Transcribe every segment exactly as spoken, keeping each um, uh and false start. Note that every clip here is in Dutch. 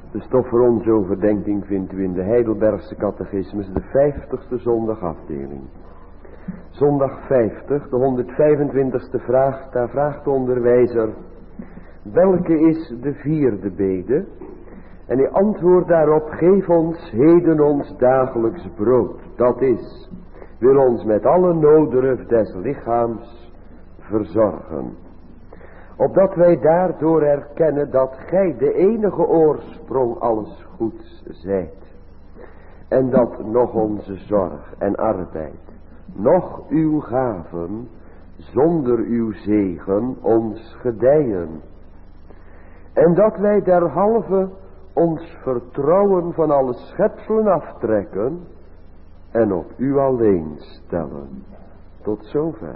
De stof voor onze overdenking vindt u in de Heidelbergse catechismus, de vijftigste zondagafdeling. Zondag vijftig, de honderdvijfentwintigste vraag, daar vraagt de onderwijzer: welke is de vierde bede? En hij antwoordt daarop: geef ons heden ons dagelijks brood. Dat is, wil ons met alle noodruf des lichaams verzorgen. Opdat wij daardoor erkennen dat gij de enige oorsprong alles goeds zijt. En dat nog onze zorg en arbeid, nog uw gaven, zonder uw zegen ons gedijen. En dat wij derhalve ons vertrouwen van alle schepselen aftrekken en op u alleen stellen. Tot zover.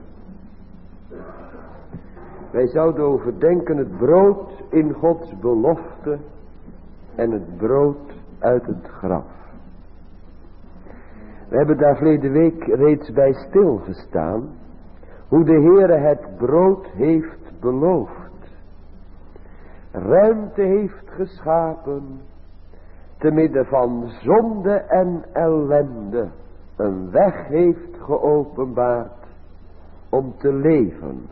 Wij zouden overdenken het brood in Gods belofte en het brood uit het graf. We hebben daar verleden week reeds bij stilgestaan, hoe de Heere het brood heeft beloofd. Ruimte heeft geschapen, te midden van zonde en ellende, een weg heeft geopenbaard om te leven.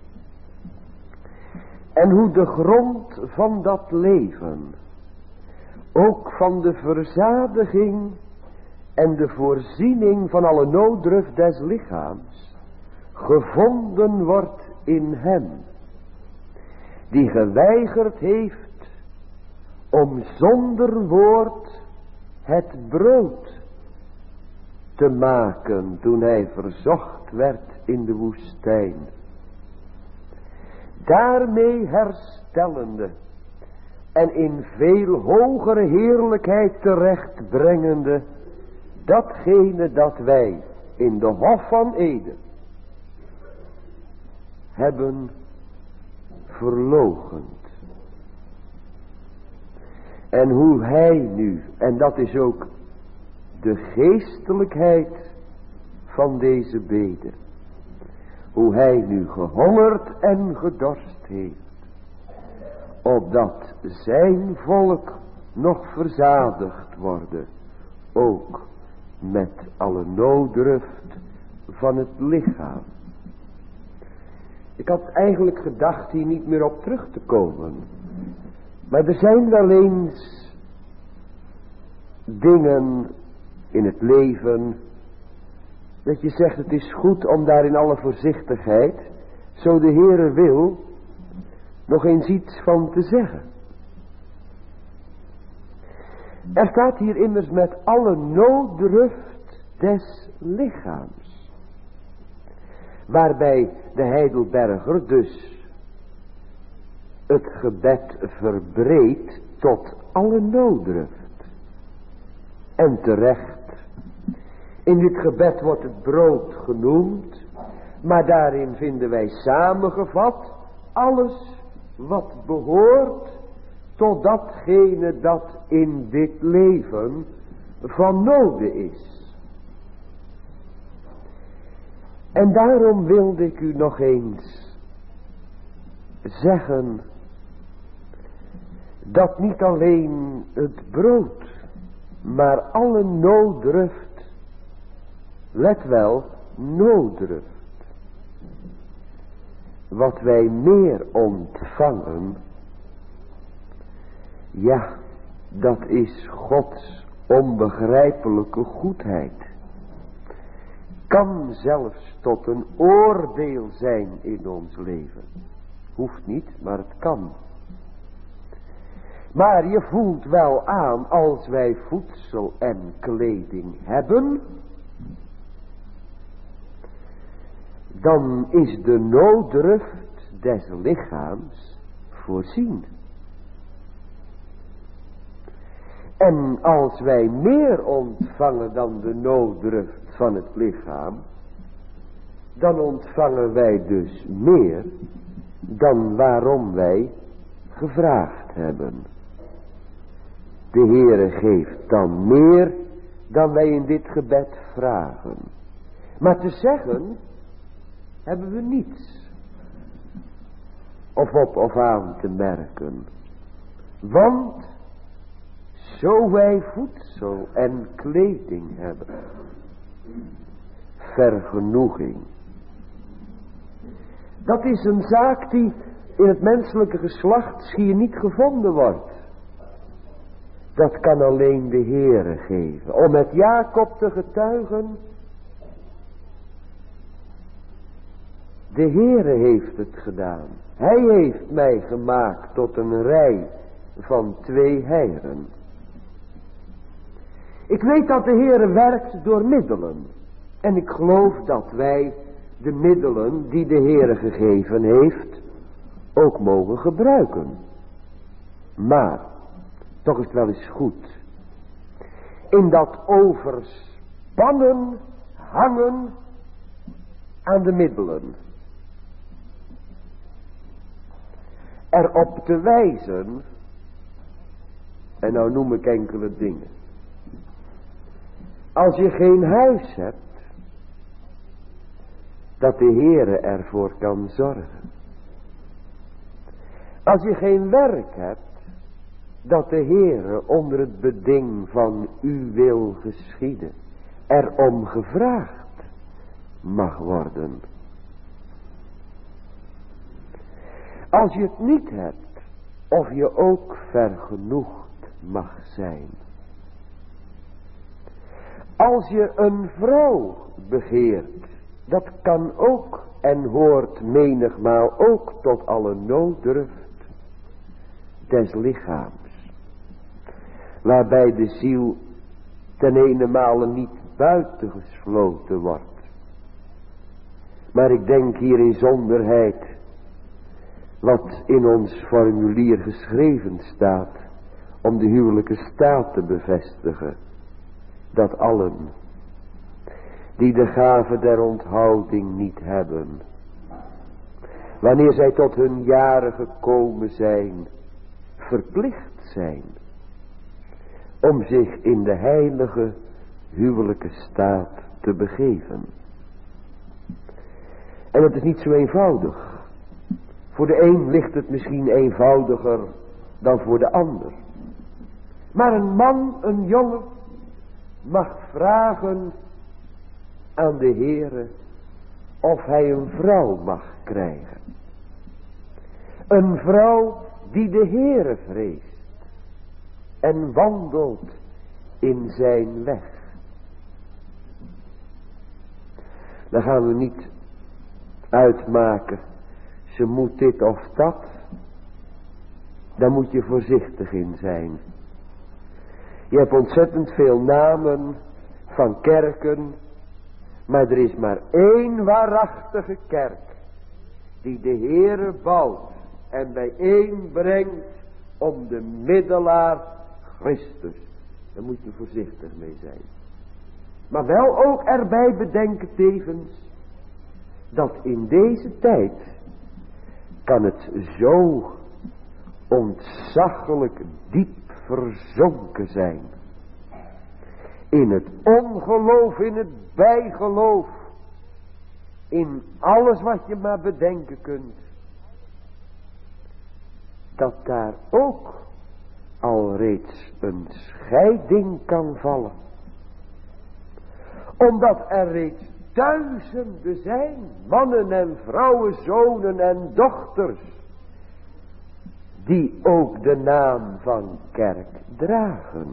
En hoe de grond van dat leven, ook van de verzadiging en de voorziening van alle nooddruf des lichaams, gevonden wordt in hem, die geweigerd heeft om zonder woord het brood te maken toen hij verzocht werd in de woestijn. Daarmee herstellende en in veel hogere heerlijkheid terechtbrengende datgene dat wij in de Hof van Eden hebben verloochend. En hoe hij nu, en dat is ook de geestelijkheid van deze bede, hoe hij nu gehongerd en gedorst heeft, opdat zijn volk nog verzadigd worden, ook met alle nooddruft van het lichaam. Ik had eigenlijk gedacht hier niet meer op terug te komen, maar er zijn wel eens dingen in het leven dat je zegt, het is goed om daar in alle voorzichtigheid, zo de Heere wil, nog eens iets van te zeggen. Er staat hier immers met alle nooddruft des lichaams. Waarbij de Heidelberger dus het gebed verbreedt tot alle nooddruft. En terecht. In dit gebed wordt het brood genoemd, maar daarin vinden wij samengevat alles wat behoort tot datgene dat in dit leven van noode is. En daarom wilde ik u nog eens zeggen dat niet alleen het brood, maar alle nooddruft, let wel, nooddruft, wat wij meer ontvangen, ja, dat is Gods onbegrijpelijke goedheid. Kan zelfs tot een oordeel zijn in ons leven. Hoeft niet, maar het kan. Maar je voelt wel aan, als wij voedsel en kleding hebben, dan is de nooddruft des lichaams voorzien. En als wij meer ontvangen dan de nooddruft van het lichaam, dan ontvangen wij dus meer dan waarom wij gevraagd hebben. De Heere geeft dan meer dan wij in dit gebed vragen. Maar te zeggen hebben we niets of op of aan te merken. Want zo wij voedsel en kleding hebben. Vergenoeging. Dat is een zaak die in het menselijke geslacht schier niet gevonden wordt. Dat kan alleen de Heere geven. Om met Jacob te getuigen. De Heere heeft het gedaan. Hij heeft mij gemaakt tot een rij van twee heieren. Ik weet dat de Heere werkt door middelen. En ik geloof dat wij de middelen die de Heere gegeven heeft ook mogen gebruiken. Maar, toch is het wel eens goed. In dat overspannen hangen aan de middelen. Erop te wijzen. En nou noem ik enkele dingen. Als je geen huis hebt. Dat de Heere ervoor kan zorgen. Als je geen werk hebt. Dat de Heere onder het beding van uw wil geschieden. Erom gevraagd mag worden. Als je het niet hebt. Of je ook vergenoegd mag zijn. Als je een vrouw begeert. Dat kan ook en hoort menigmaal ook tot alle nooddruft des lichaams. Waarbij de ziel ten ene male niet buitengesloten wordt. Maar ik denk hier in zonderheid wat in ons formulier geschreven staat om de huwelijke staat te bevestigen. Dat allen die de gave der onthouding niet hebben, wanneer zij tot hun jaren gekomen zijn, verplicht zijn om zich in de heilige huwelijke staat te begeven. En het is niet zo eenvoudig. Voor de een ligt het misschien eenvoudiger dan voor de ander. Maar een man, een jongen, mag vragen aan de Heere of hij een vrouw mag krijgen. Een vrouw die de Heere vreest en wandelt in zijn weg. Dan gaan we niet uitmaken, ze moet dit of dat. Daar moet je voorzichtig in zijn. Je hebt ontzettend veel namen van kerken, maar er is maar één waarachtige kerk die de Heere bouwt en bijeenbrengt om de middelaar Christus. Daar moet je voorzichtig mee zijn. Maar wel ook erbij bedenken tevens dat in deze tijd kan het zo ontzaglijk diep verzonken zijn. In het ongeloof, in het bijgeloof. In alles wat je maar bedenken kunt. Dat daar ook al reeds een scheiding kan vallen. Omdat er reeds duizenden zijn, mannen en vrouwen, zonen en dochters, die ook de naam van kerk dragen.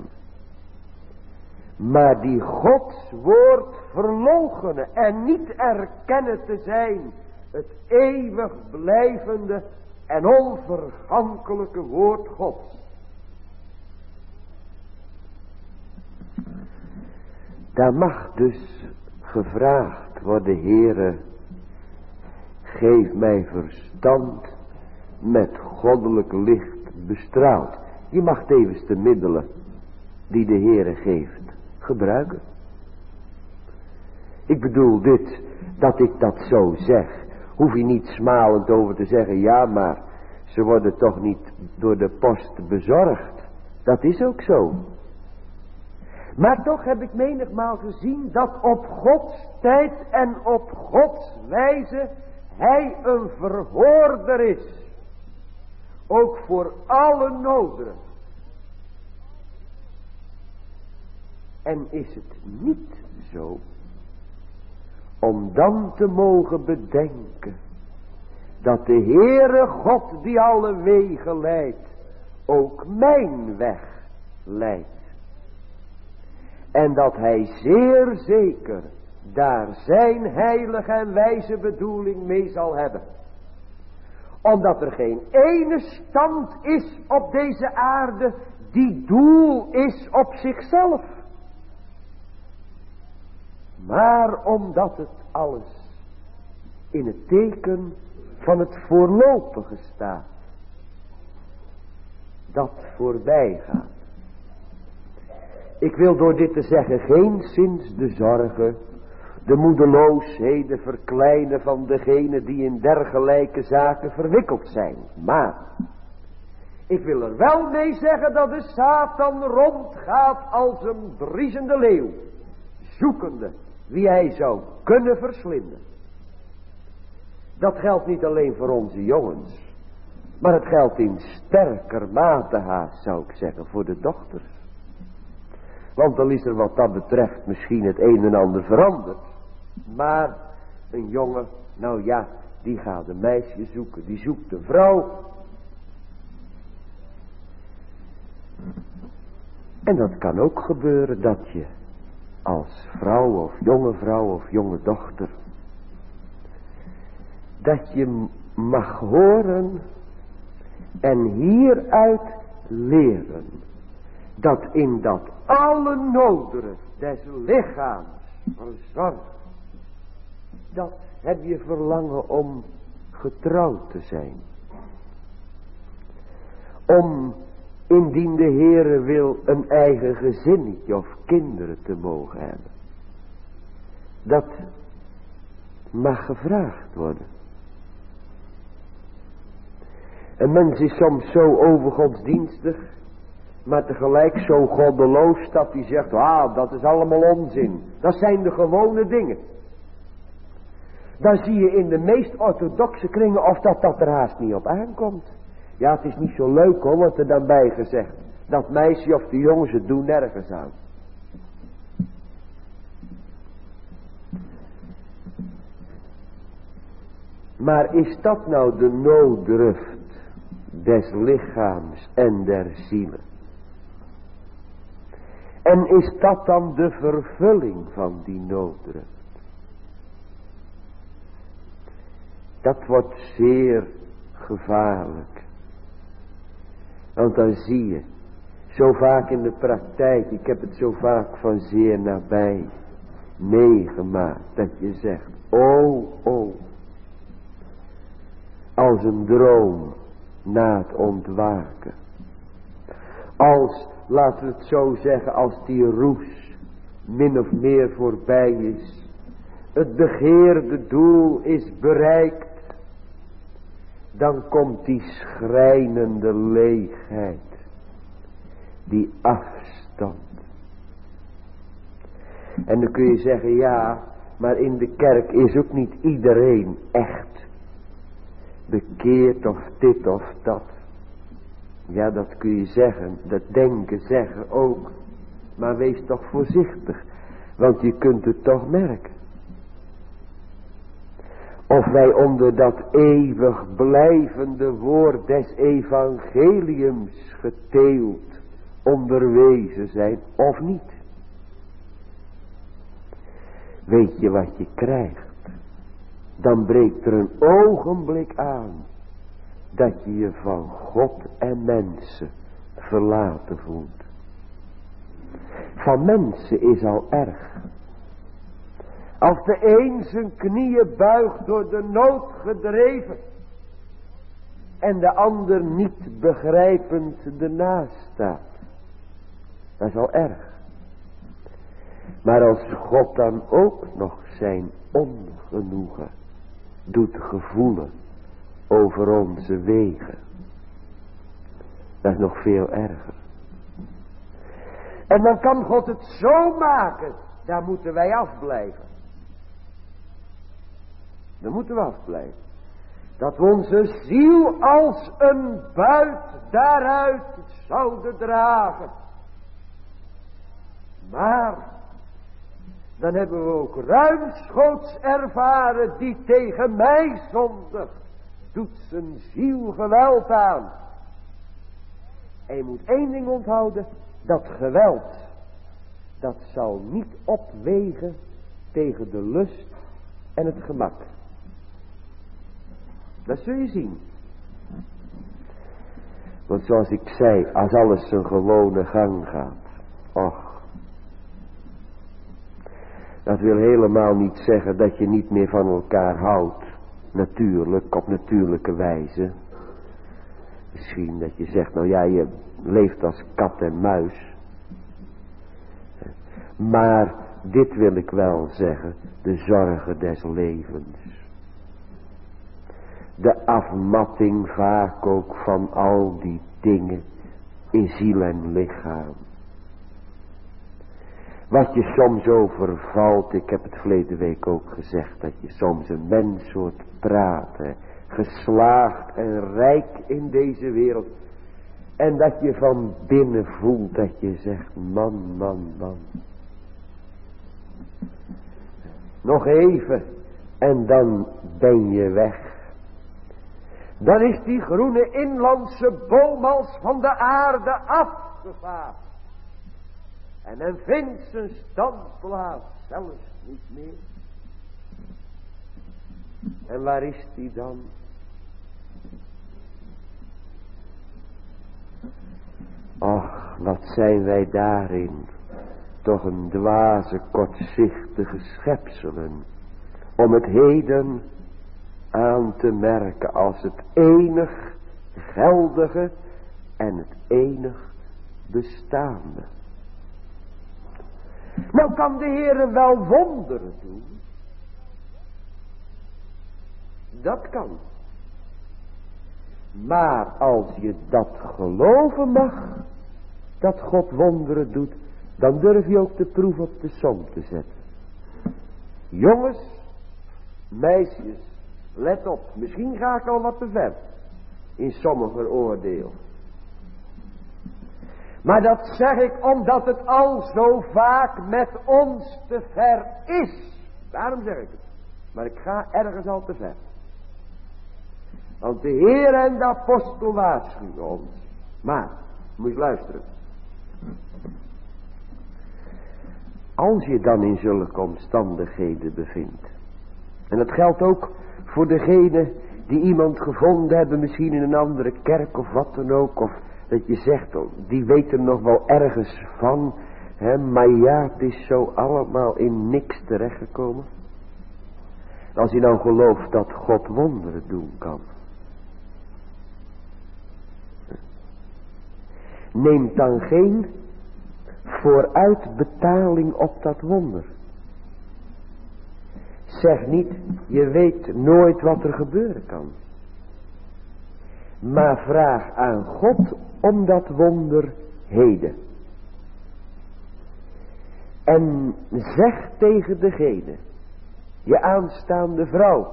Maar die Gods woord verloochenen en niet erkennen te zijn het eeuwig blijvende en onvergankelijke woord Gods. Daar mag dus gevraagd worden, Heere, geef mij verstand met goddelijk licht bestraald. Je mag tevens de middelen die de Heere geeft gebruiken. Ik bedoel dit, dat ik dat zo zeg, hoef je niet smalend over te zeggen, ja maar ze worden toch niet door de post bezorgd. Dat is ook zo. Maar toch heb ik menigmaal gezien dat op Gods tijd en op Gods wijze hij een verhoorder is. Ook voor alle noden. En is het niet zo, om dan te mogen bedenken dat de Heere God die alle wegen leidt, ook mijn weg leidt. En dat hij zeer zeker daar zijn heilige en wijze bedoeling mee zal hebben. Omdat er geen ene stand is op deze aarde die doel is op zichzelf. Maar omdat het alles in het teken van het voorlopige staat. Dat voorbij gaat. Ik wil door dit te zeggen geenszins de zorgen, de moedeloosheden verkleinen van degenen die in dergelijke zaken verwikkeld zijn. Maar ik wil er wel mee zeggen dat de Satan rondgaat als een briesende leeuw, zoekende wie hij zou kunnen verslinden. Dat geldt niet alleen voor onze jongens, maar het geldt in sterker mate haast, zou ik zeggen, voor de dochters. Want dan is er wat dat betreft misschien het een en ander veranderd. Maar een jongen, nou ja, die gaat een meisje zoeken, die zoekt een vrouw. En dat kan ook gebeuren dat je als vrouw of jonge vrouw of jonge dochter, dat je mag horen en hieruit leren dat in dat alle noodruf des lichaams verzorgt, dat heb je verlangen om getrouwd te zijn. Om, indien de Heere wil, een eigen gezinnetje of kinderen te mogen hebben. Dat mag gevraagd worden. Een mens is soms zo overgodsdienstig, maar tegelijk zo goddeloos dat hij zegt, ah, dat is allemaal onzin. Dat zijn de gewone dingen. Dan zie je in de meest orthodoxe kringen of dat, dat er haast niet op aankomt. Ja, het is niet zo leuk hoor, wordt er dan bij gezegd. Dat meisje of de jongen, ze doen nergens aan. Maar is dat nou de nooddruft des lichaams en der zielen? En is dat dan de vervulling van die nooddruft? Dat wordt zeer gevaarlijk. Want dan zie je, zo vaak in de praktijk, ik heb het zo vaak van zeer nabij meegemaakt, dat je zegt, oh, oh, als een droom na het ontwaken. Als, laten we het zo zeggen, als die roes min of meer voorbij is. Het begeerde doel is bereikt. Dan komt die schrijnende leegheid. Die afstand. En dan kun je zeggen, ja, maar in de kerk is ook niet iedereen echt bekeerd of dit of dat. Ja, dat kun je zeggen, dat denken, zeggen ook. Maar wees toch voorzichtig, want je kunt het toch merken. Of wij onder dat eeuwig blijvende woord des evangeliums geteeld onderwezen zijn of niet. Weet je wat je krijgt? Dan breekt er een ogenblik aan dat je je van God en mensen verlaten voelt. Van mensen is al erg. Als de een zijn knieën buigt door de nood gedreven en de ander niet begrijpend ernaast staat. Dat is al erg. Maar als God dan ook nog zijn ongenoegen doet gevoelen over onze wegen. Dat is nog veel erger. En dan kan God het zo maken, daar moeten wij afblijven. Daar moeten we afblijven. Dat we onze ziel als een buit daaruit zouden dragen. Maar dan hebben we ook ruimschoots ervaren, die tegen mij zondigt, doet zijn ziel geweld aan. En je moet één ding onthouden, dat geweld, dat zal niet opwegen tegen de lust en het gemak. Dat zul je zien. Want zoals ik zei, als alles zijn gewone gang gaat, och, dat wil helemaal niet zeggen dat je niet meer van elkaar houdt, natuurlijk, op natuurlijke wijze. Misschien dat je zegt, nou ja, je leeft als kat en muis. Maar dit wil ik wel zeggen, de zorgen des levens. De afmatting vaak ook van al die dingen in ziel en lichaam. Wat je soms overvalt, ik heb het verleden week ook gezegd, dat je soms een mens hoort praten, geslaagd en rijk in deze wereld. En dat je van binnen voelt dat je zegt, man, man, man. Nog even en dan ben je weg. Dan is die groene inlandse boom als van de aarde afgevaagd. En men vindt zijn standplaats zelfs niet meer. En waar is die dan? Och, wat zijn wij daarin toch een dwaze, kortzichtige schepselen, om het heden aan te merken als het enig geldige en het enig bestaande. Nou kan de Heere wel wonderen doen. Dat kan. Maar als je dat geloven mag, dat God wonderen doet, dan durf je ook de proef op de som te zetten. Jongens, meisjes, let op, misschien ga ik al wat te ver in sommige oordeel. Maar dat zeg ik omdat het al zo vaak met ons te ver is. Daarom zeg ik het. Maar ik ga ergens al te ver. Want de Heer en de apostel waarschuwen ons. Maar, moet je luisteren. Als je dan in zulke omstandigheden bevindt. En dat geldt ook voor degene die iemand gevonden hebben. Misschien in een andere kerk of wat dan ook. Of dat je zegt, die weten nog wel ergens van. Hè, maar ja, het is zo allemaal in niks terechtgekomen. Als je nou gelooft dat God wonderen doen kan. Neem dan geen vooruitbetaling op dat wonder. Zeg niet, je weet nooit wat er gebeuren kan. Maar vraag aan God om dat wonder heden. En zeg tegen degene, je aanstaande vrouw.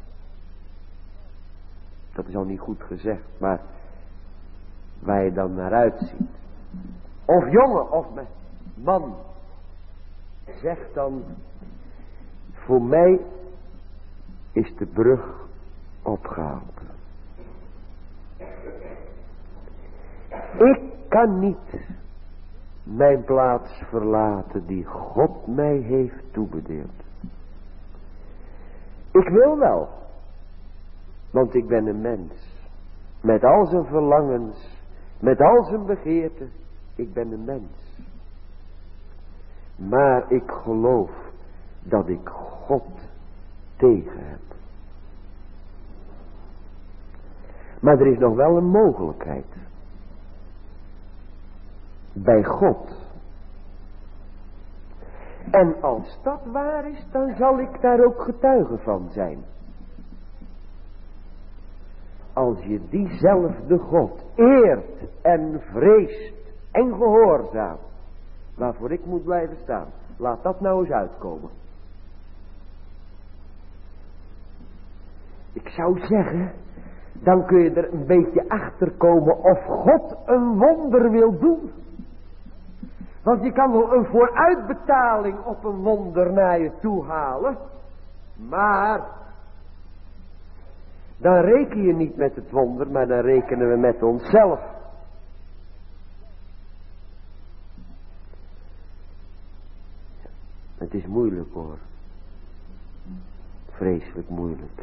Dat is al niet goed gezegd, maar waar je dan naar uitziet. Of jongen of man. Zeg dan, voor mij is de brug opgehaald. Ik kan niet mijn plaats verlaten die God mij heeft toebedeeld. Ik wil wel, want ik ben een mens. Met al zijn verlangens, met al zijn begeerten, ik ben een mens. Maar ik geloof dat ik God tegen heb. Maar er is nog wel een mogelijkheid. Bij God. En als dat waar is, dan zal ik daar ook getuige van zijn. Als je diezelfde God eert en vreest en gehoorzaamt, waarvoor ik moet blijven staan, laat dat nou eens uitkomen. Ik zou zeggen, dan kun je er een beetje achter komen of God een wonder wil doen. Want je kan wel een vooruitbetaling op een wonder naar je toe halen. Maar dan reken je niet met het wonder, maar dan rekenen we met onszelf. Het is moeilijk hoor. Vreselijk moeilijk.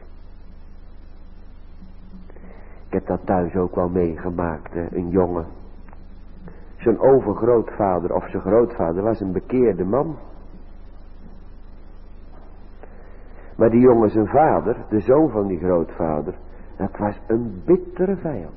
Ik heb dat thuis ook wel meegemaakt. Hè? Een jongen. Zijn overgrootvader of zijn grootvader was een bekeerde man. Maar die jongen zijn vader, de zoon van die grootvader, dat was een bittere vijand.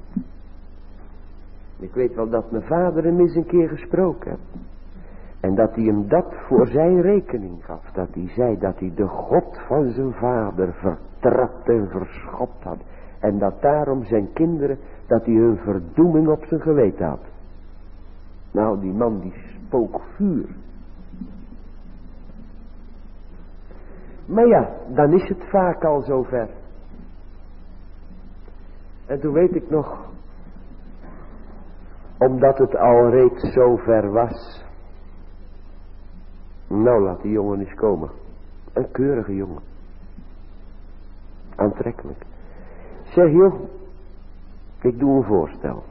Ik weet wel dat mijn vader hem eens een keer gesproken heeft. En dat hij hem dat voor zijn rekening gaf. Dat hij zei dat hij de God van zijn vader vertrapt en verschopt had. En dat daarom zijn kinderen, dat hij hun verdoeming op zijn geweten had. Nou, die man die spook vuur. Maar ja, dan is het vaak al zover. En toen weet ik nog, omdat het al reeds zover was. Nou, laat die jongen eens komen. Een keurige jongen. Aantrekkelijk. Zeg joh, ik doe een voorstel.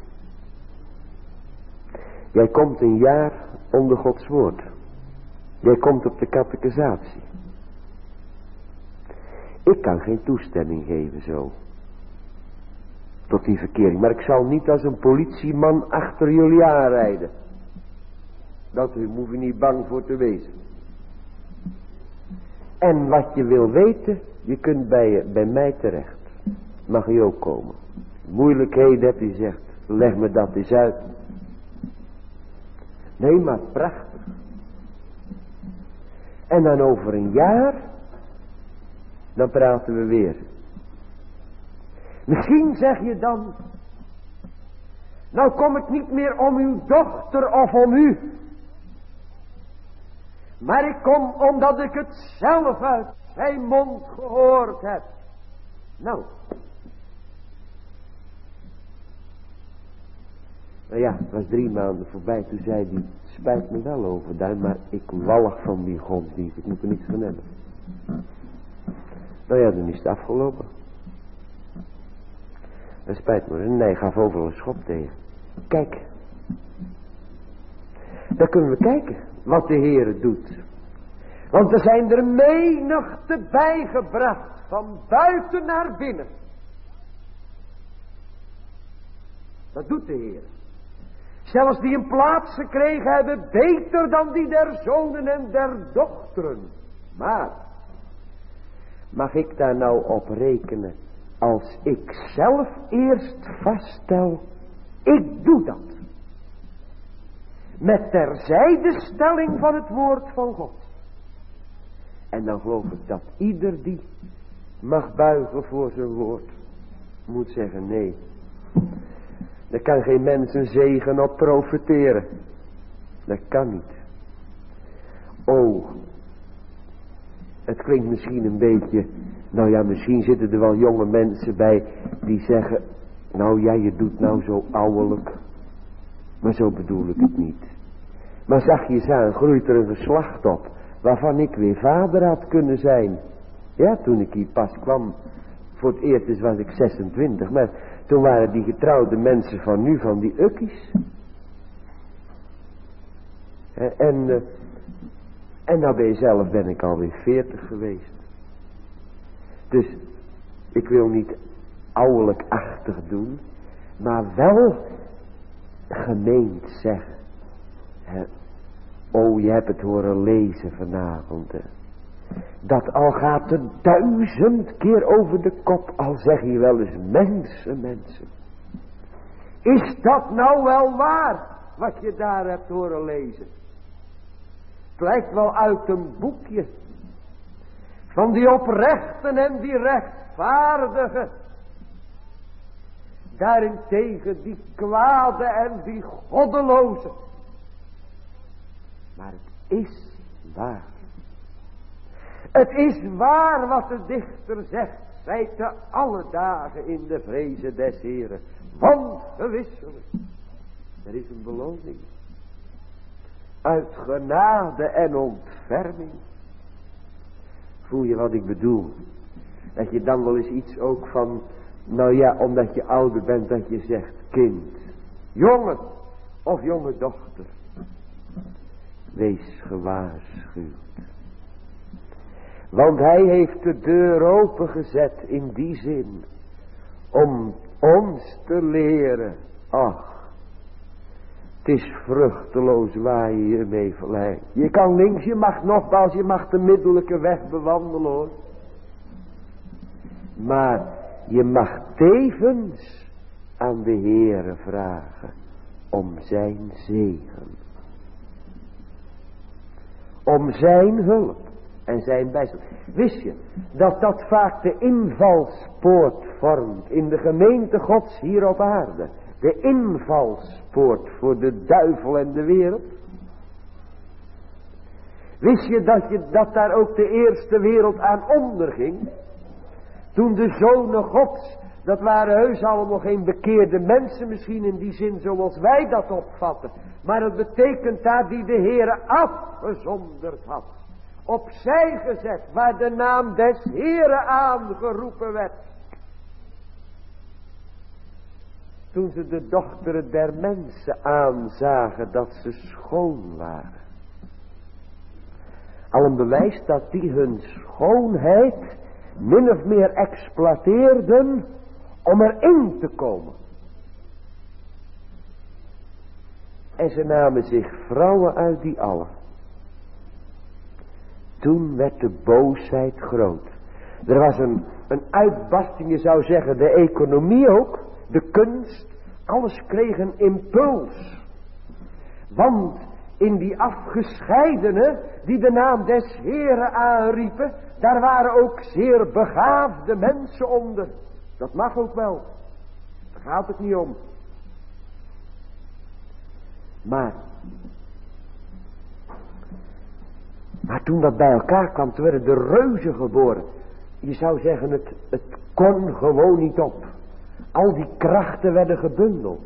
Jij komt een jaar onder Gods woord. Jij komt op de catechisatie. Ik kan geen toestemming geven zo. Tot die verkering. Maar ik zal niet als een politieman achter jullie aanrijden. Dat hoef je niet bang voor te wezen. En wat je wil weten, je kunt bij, bij mij terecht. Mag je ook komen. Moeilijkheden heb je zegt, leg me dat eens uit. Nee, maar prachtig. En dan over een jaar, dan praten we weer. Misschien zeg je dan, nou kom ik niet meer om uw dochter of om u. Maar ik kom omdat ik het zelf uit zijn mond gehoord heb. Nou. Nou ja, het was drie maanden voorbij. Toen zei hij, het spijt me wel over Duin, maar ik walg van die godsdienst. Ik moet er niets van hebben. Nou ja, dan is het afgelopen. Dat spijt me. En hij gaf overal een schop tegen. Kijk. Dan kunnen we kijken wat de Heer doet. Want er zijn er menigte bijgebracht. Van buiten naar binnen. Dat doet de Heer. Zelfs die een plaats gekregen hebben. Beter dan die der zonen en der dochteren. Maar. Mag ik daar nou op rekenen. Als ik zelf eerst vaststel. Ik doe dat. Met terzijde stelling van het woord van God. En dan geloof ik dat ieder die mag buigen voor zijn woord. Moet zeggen nee. Daar kan geen mens een zegen op profiteren. Dat kan niet. Oh. Het klinkt misschien een beetje. Nou ja, misschien zitten er wel jonge mensen bij. Die zeggen. Nou ja, je doet nou zo ouwelijk. Maar zo bedoel ik het niet. Maar zag je eens aan, groeit er een geslacht op. Waarvan ik weer vader had kunnen zijn. Ja, toen ik hier pas kwam. Voor het eerst was ik zesentwintig. Maar toen waren die getrouwde mensen van nu van die ukkies. En, en, en nou ben je zelf ben ik alweer veertig geweest. Dus ik wil niet ouwelijkachtig doen. Maar wel gemeend zeggen. He, oh, je hebt het horen lezen vanavond. He. Dat al gaat het duizend keer over de kop. Al zeg je wel eens mensen, mensen. Is dat nou wel waar? Wat je daar hebt horen lezen. Het lijkt wel uit een boekje. Van die oprechten en die rechtvaardigen. Daarentegen die kwade en die goddeloze. Maar het is waar. Het is waar wat de dichter zegt. Zij te alle dagen in de vreze des Heren. Want gewisselijk. Er is een beloning. uit genade en ontferming. Voel je wat ik bedoel? Dat je dan wel eens iets ook van, nou ja, omdat je ouder bent, dat je zegt, kind, jongen of jonge dochter, wees gewaarschuwd. Want hij heeft de deur opengezet in die zin, om ons te leren, ach, het is vruchteloos waar je je mee verleidt. Je kan links, je mag nogmaals, je mag de middellijke weg bewandelen hoor. Maar je mag tevens aan de Heere vragen om zijn zegen. Om zijn hulp en zijn bijstand. Wist je dat dat vaak de invalspoort vormt in de gemeente Gods hier op aarde? De invalspoort voor de duivel en de wereld. Wist je dat, je dat daar ook de eerste wereld aan onderging? Toen de zonen Gods, dat waren heus allemaal geen bekeerde mensen misschien in die zin zoals wij dat opvatten. Maar het betekent daar die de Heere afgezonderd had. Opzij gezet waar de naam des Heere aangeroepen werd. Toen ze de dochteren der mensen aanzagen dat ze schoon waren. Al een bewijs dat die hun schoonheid min of meer exploiteerden om erin te komen. En ze namen zich vrouwen uit die allen. Toen werd de boosheid groot. Er was een, een uitbarsting, je zou zeggen, de economie ook, de kunst, alles kreeg een impuls. Want in die afgescheidenen die de naam des Heeren aanriepen, daar waren ook zeer begaafde mensen onder. Dat mag ook wel. Daar gaat het niet om. Maar, maar toen dat bij elkaar kwam, toen werden de reuzen geboren. Je zou zeggen, het, het kon gewoon niet op. Al die krachten werden gebundeld.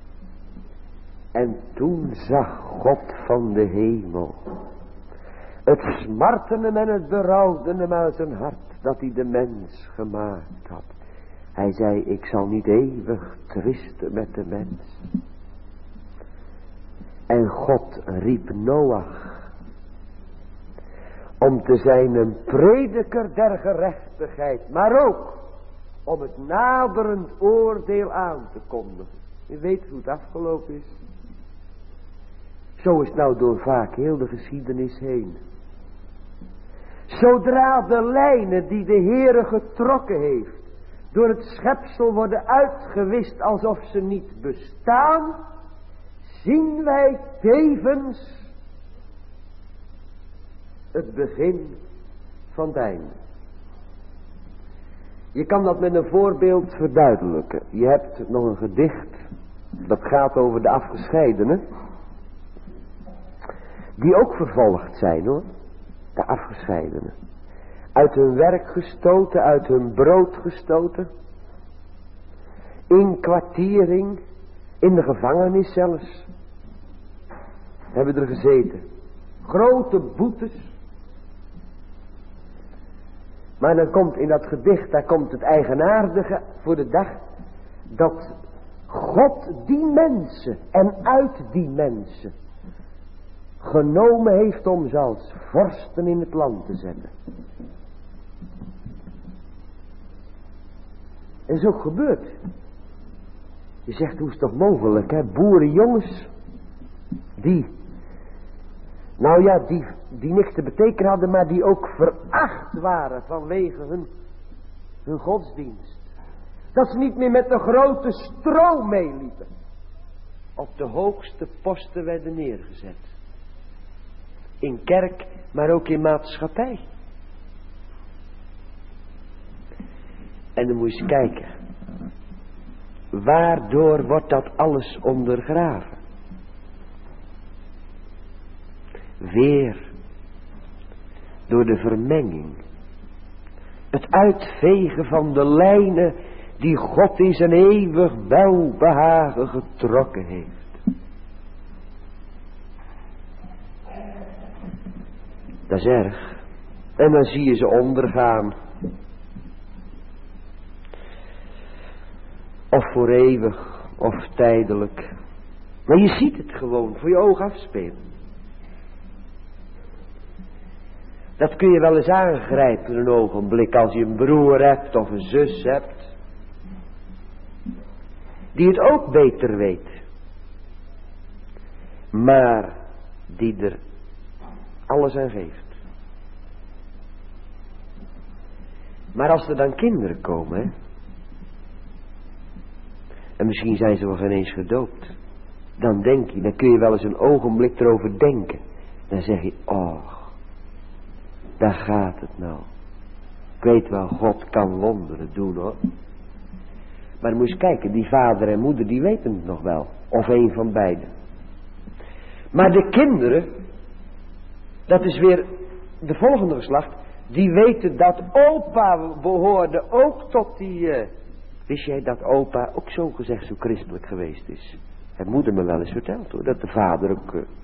En toen zag God van de hemel het smartende en het berouwde hem uit zijn hart dat hij de mens gemaakt had. Hij zei, ik zal niet eeuwig tristen met de mens. En God riep Noach om te zijn een prediker der gerechtigheid, maar ook om het naderend oordeel aan te kondigen. Je weet hoe het afgelopen is. Zo is nou door vaak heel de geschiedenis heen. Zodra de lijnen die de Heere getrokken heeft door het schepsel worden uitgewist alsof ze niet bestaan, zien wij tevens het begin van het einde. Je kan dat met een voorbeeld verduidelijken. Je hebt nog een gedicht, dat gaat over de afgescheidenen, die ook vervolgd zijn hoor, de afgescheidenen. Uit hun werk gestoten, uit hun brood gestoten, in kwartiering, in de gevangenis zelfs, hebben er gezeten. Grote boetes. Maar dan komt in dat gedicht, daar komt het eigenaardige voor de dag, dat God die mensen en uit die mensen genomen heeft om ze als vorsten in het land te zetten. En is ook gebeurd. Je zegt, hoe is het toch mogelijk, hè? Boerenjongens, die, nou ja, die, die niks te betekenen hadden, maar die ook veracht waren vanwege hun, hun godsdienst. Dat ze niet meer met de grote stroom meeliepen. Op de hoogste posten werden neergezet. In kerk, maar ook in maatschappij. En dan moet je eens kijken. Waardoor wordt dat alles ondergraven? Weer door de vermenging. Het uitvegen van de lijnen die God in zijn eeuwig welbehagen getrokken heeft. Dat is erg. En dan zie je ze ondergaan. Of voor eeuwig, of tijdelijk. Maar je ziet het gewoon voor je ogen afspelen. Dat kun je wel eens aangrijpen een ogenblik als je een broer hebt of een zus hebt. Die het ook beter weet. Maar die er alles aan geeft. Maar als er dan kinderen komen, hè, en misschien zijn ze wel geen eens gedoopt. Dan denk je, dan kun je wel eens een ogenblik erover denken. Dan zeg je, oh, daar gaat het nou. Ik weet wel, God kan wonderen doen hoor. Maar dan moet je eens kijken, die vader en moeder, die weten het nog wel. Of een van beiden. Maar de kinderen, dat is weer de volgende geslacht. Die weten dat opa behoorde ook tot die... Uh, wist jij dat opa ook zo gezegd zo christelijk geweest is? Heeft moeder me wel eens verteld hoor, dat de vader ook... Uh...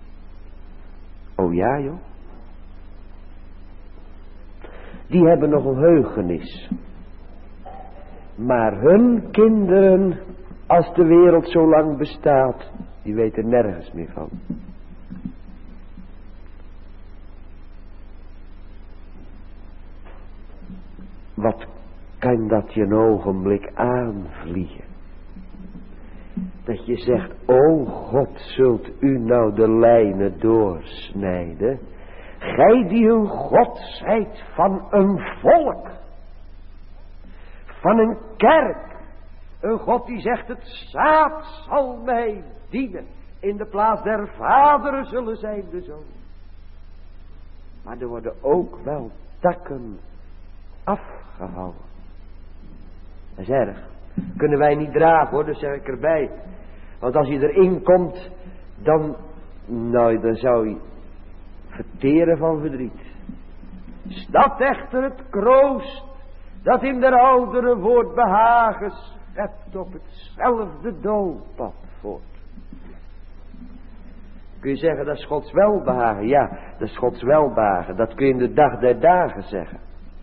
Oh ja joh. Die hebben nog een heugenis. Maar hun kinderen, als de wereld zo lang bestaat, die weten nergens meer van. Wat kan dat je een ogenblik aanvliegen? Dat je zegt, o God, zult u nou de lijnen doorsnijden? Gij die een God zijt van een volk. Van een kerk. Een God die zegt, het zaad zal mij dienen. In de plaats der vaderen zullen zijn de zoon. Maar er worden ook wel takken afgehouden. Dat is erg. Kunnen wij niet dragen hoor, dat zeg ik erbij. Want als je erin komt, dan, nou, dan zou je verteren van verdriet. Staat echter het kroost, dat in der oudere woord behagen schept op hetzelfde doolpad voort. Kun je zeggen, dat is Gods welbehagen? Ja, dat is Gods welbehagen. Dat kun je in de dag der dagen zeggen.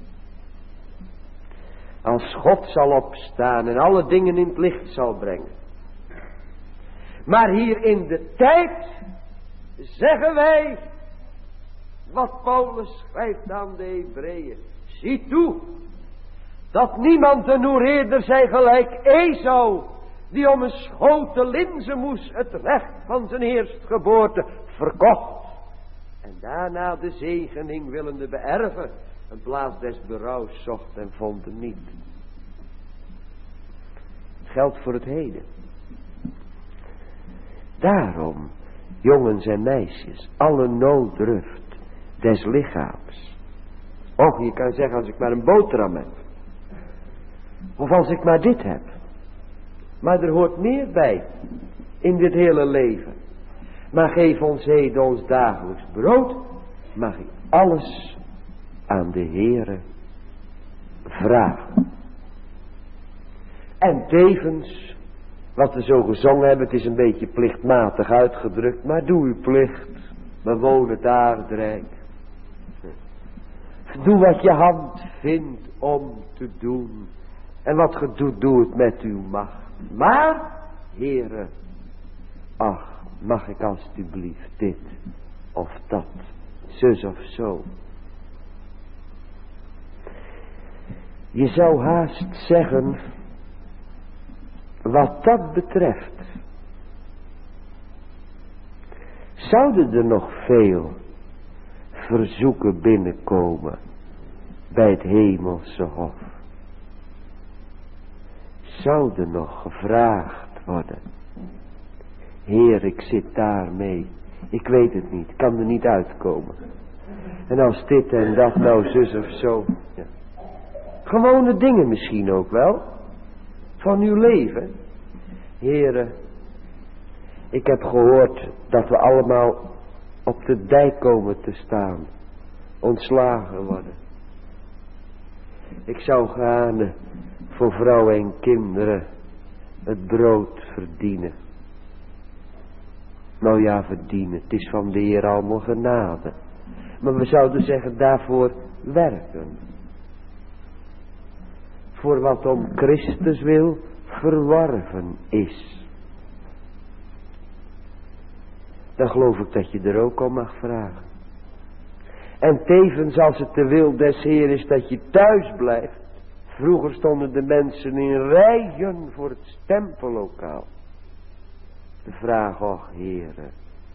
Als God zal opstaan en alle dingen in het licht zal brengen. Maar hier in de tijd zeggen wij, wat Paulus schrijft aan de Hebreeën. Zie toe, dat niemand een oereerder zij gelijk Esau, die om een schotel linzen moest het recht van zijn eerstgeboorte verkocht. En daarna de zegening willende beërven, een plaats des berouws zocht en vond hem niet. Het geldt voor het heden. Daarom, jongens en meisjes, alle nooddruft des lichaams. Och, je kan zeggen als ik maar een boterham heb. Of als ik maar dit heb. Maar er hoort meer bij in dit hele leven. Maar geef ons heden ons dagelijks brood. Mag ik alles aan de Heere vragen. En tevens, wat we zo gezongen hebben, het is een beetje plichtmatig uitgedrukt, maar doe uw plicht, bewoon het aardrijk. Doe wat je hand vindt om te doen. En wat ge doet, doe het met uw macht. Maar, Heere, ach, mag ik alstublieft dit of dat, zus of zo. Je zou haast zeggen, wat dat betreft, zouden er nog veel verzoeken binnenkomen bij het hemelse hof. Zou er nog gevraagd worden, Heer, ik zit daarmee, ik weet het niet, ik kan er niet uitkomen. En als dit en dat nou zus of zo. Ja. Gewone dingen misschien ook wel, van uw leven. Heere, ik heb gehoord dat we allemaal op de dijk komen te staan, ontslagen worden. Ik zou gaan voor vrouwen en kinderen het brood verdienen. Nou ja, verdienen, het is van de Heer allemaal genade. Maar we zouden zeggen daarvoor werken. Voor wat om Christus wil verworven is. Dan geloof ik dat je er ook om mag vragen. En tevens als het de wil des Heer is dat je thuis blijft. Vroeger stonden de mensen in rijen voor het stempellokaal. De vraag, och Heere,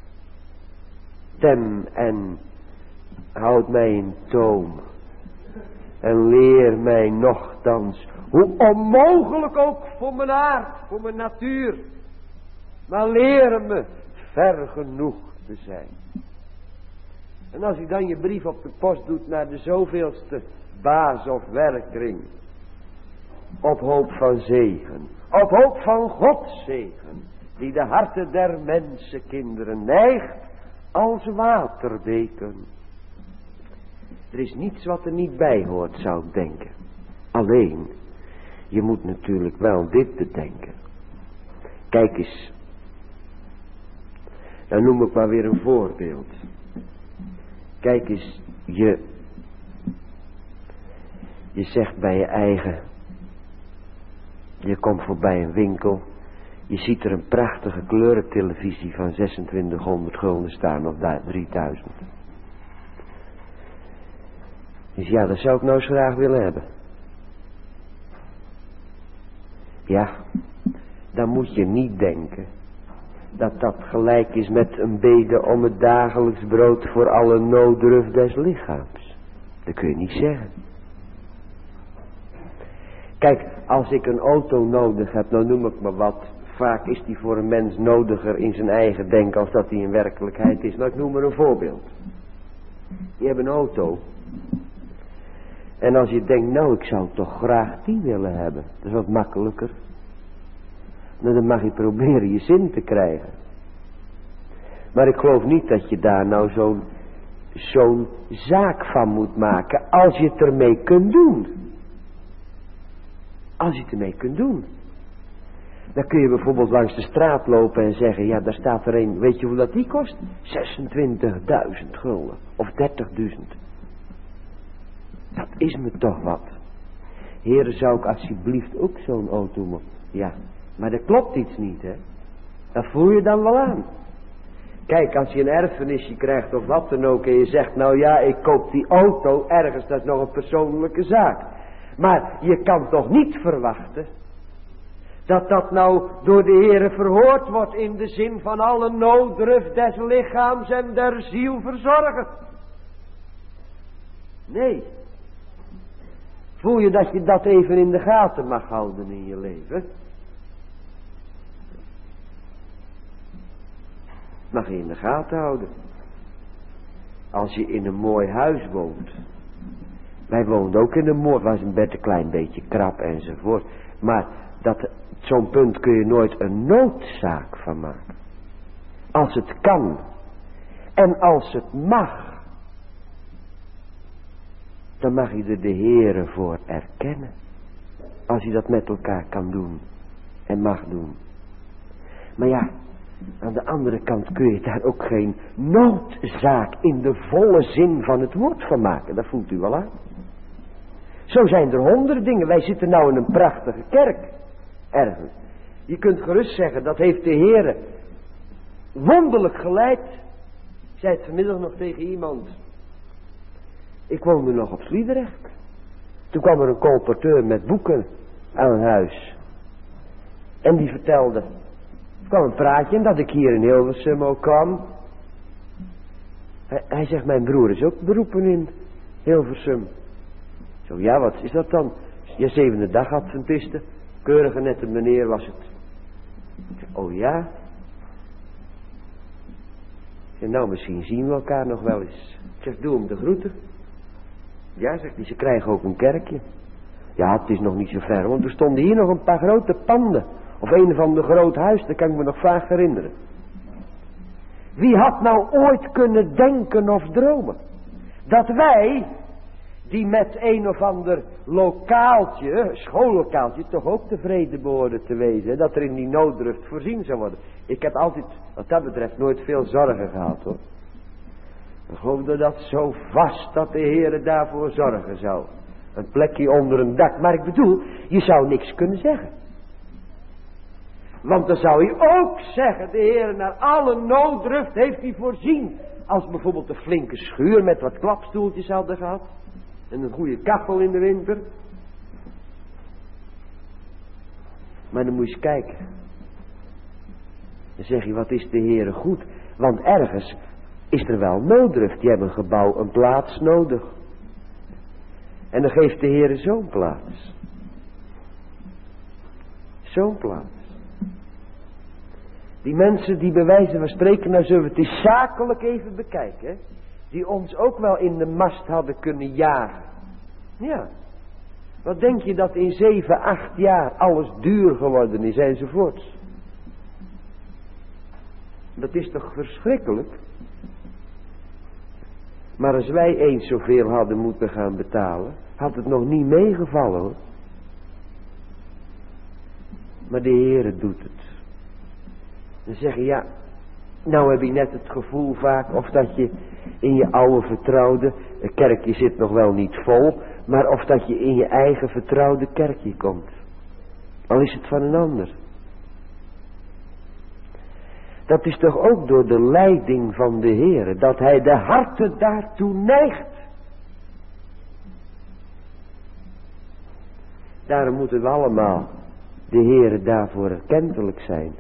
tem en houd mij in toom. En leer mij nochtans, hoe onmogelijk ook voor mijn aard, voor mijn natuur. Maar leer me ver genoeg te zijn. En als u dan je brief op de post doet naar de zoveelste baas of werkring. Op hoop van zegen. Op hoop van Gods zegen. Die de harten der mensenkinderen neigt als waterbeken. Er is niets wat er niet bij hoort, zou ik denken. Alleen, je moet natuurlijk wel dit bedenken. Kijk eens. Dan noem ik maar weer een voorbeeld. Kijk eens, je, je zegt bij je eigen, je komt voorbij een winkel, je ziet er een prachtige kleurentelevisie van zesentwintighonderd gulden staan of drieduizend. Dus ja, dat zou ik nou eens graag willen hebben. Ja, dan moet je niet denken dat dat gelijk is met een bede om het dagelijks brood voor alle nooddruf des lichaams. Dat kun je niet zeggen. Kijk, als ik een auto nodig heb, nou noem ik maar wat. Vaak is die voor een mens nodiger in zijn eigen denken als dat die in werkelijkheid is. Nou, ik noem maar een voorbeeld. Je hebt een auto. En als je denkt, nou ik zou toch graag die willen hebben. Dat is wat makkelijker. Nou, dan mag je proberen je zin te krijgen. Maar ik geloof niet dat je daar nou zo'n zo'n zaak van moet maken. Als je het ermee kunt doen. Als je het ermee kunt doen. Dan kun je bijvoorbeeld langs de straat lopen en zeggen, ja daar staat er een, weet je hoe dat die kost? zesentwintigduizend gulden. Of dertigduizend. Dat is me toch wat. Heren, zou ik alsjeblieft ook zo'n auto moeten. Ja, maar dat klopt iets niet, hè. Dat voel je dan wel aan. Kijk, als je een erfenisje krijgt of wat dan ook en je zegt, nou ja, ik koop die auto ergens, dat is nog een persoonlijke zaak. Maar je kan toch niet verwachten dat dat nou door de Heere verhoord wordt in de zin van alle nooddruf des lichaams en der ziel verzorgen. Nee. Voel je dat je dat even in de gaten mag houden in je leven? Mag je in de gaten houden. Als je in een mooi huis woont. Wij woonden ook in een mooi, was een bed een klein beetje krap enzovoort. Maar dat, zo'n punt kun je nooit een noodzaak van maken. Als het kan. En als het mag. Dan mag je er de Heere voor erkennen. Als je dat met elkaar kan doen. En mag doen. Maar ja, aan de andere kant kun je daar ook geen noodzaak in de volle zin van het woord van maken. Dat voelt u wel aan. Zo zijn er honderden dingen. Wij zitten nou in een prachtige kerk. Ergens. Je kunt gerust zeggen, dat heeft de Heere wonderlijk geleid. Ik zei het vanmiddag nog tegen iemand. Ik woonde nog op Sliedrecht. Toen kwam er een colporteur met boeken aan huis. En die vertelde. Er kwam een praatje en dat ik hier in Hilversum ook kwam. Hij, hij zegt, mijn broer is ook beroepen in Hilversum. Zo, ja, wat is dat dan? Ja, zevende dag adventiste. Keurige nette meneer was het. Ik zeg, oh ja? Ik zeg, nou, misschien zien we elkaar nog wel eens. Ik zeg, doe hem de groeten. Ja, zegt hij, ze krijgen ook een kerkje. Ja, het is nog niet zo ver, want er stonden hier nog een paar grote panden. Of een van de groot huis, dat kan ik me nog vaak herinneren. Wie had nou ooit kunnen denken of dromen? Dat wij, die met een of ander lokaaltje, schoollokaaltje, toch ook tevreden behoorden te wezen. Dat er in die nooddruft voorzien zou worden. Ik heb altijd, wat dat betreft, nooit veel zorgen gehad hoor. Ik geloofde dat zo vast dat de Heere daarvoor zorgen zou. Een plekje onder een dak. Maar ik bedoel, je zou niks kunnen zeggen. Want dan zou je ook zeggen, de Heere naar alle nooddruft heeft hij voorzien. Als bijvoorbeeld een flinke schuur met wat klapstoeltjes hadden gehad. En een goede kachel in de winter. Maar dan moet je eens kijken. Dan zeg je, wat is de Heere goed. Want ergens is er wel nooddruft. Die hebben een gebouw, een plaats nodig. En dan geeft de Heere zo'n plaats. Zo'n plaats. Die mensen die bij wijze van spreken, nou zullen we het eens zakelijk even bekijken. Hè? Die ons ook wel in de mast hadden kunnen jagen. Ja. Wat denk je dat in zeven, acht jaar alles duur geworden is enzovoorts. Dat is toch verschrikkelijk. Maar als wij eens zoveel hadden moeten gaan betalen, had het nog niet meegevallen hoor. Maar de Heere doet het. Dan zeg je, ja, nou heb je net het gevoel vaak of dat je in je oude vertrouwde, het kerkje zit nog wel niet vol, maar of dat je in je eigen vertrouwde kerkje komt. Al is het van een ander. Dat is toch ook door de leiding van de Heere, dat hij de harten daartoe neigt. Daarom moeten we allemaal de Heere daarvoor erkentelijk zijn.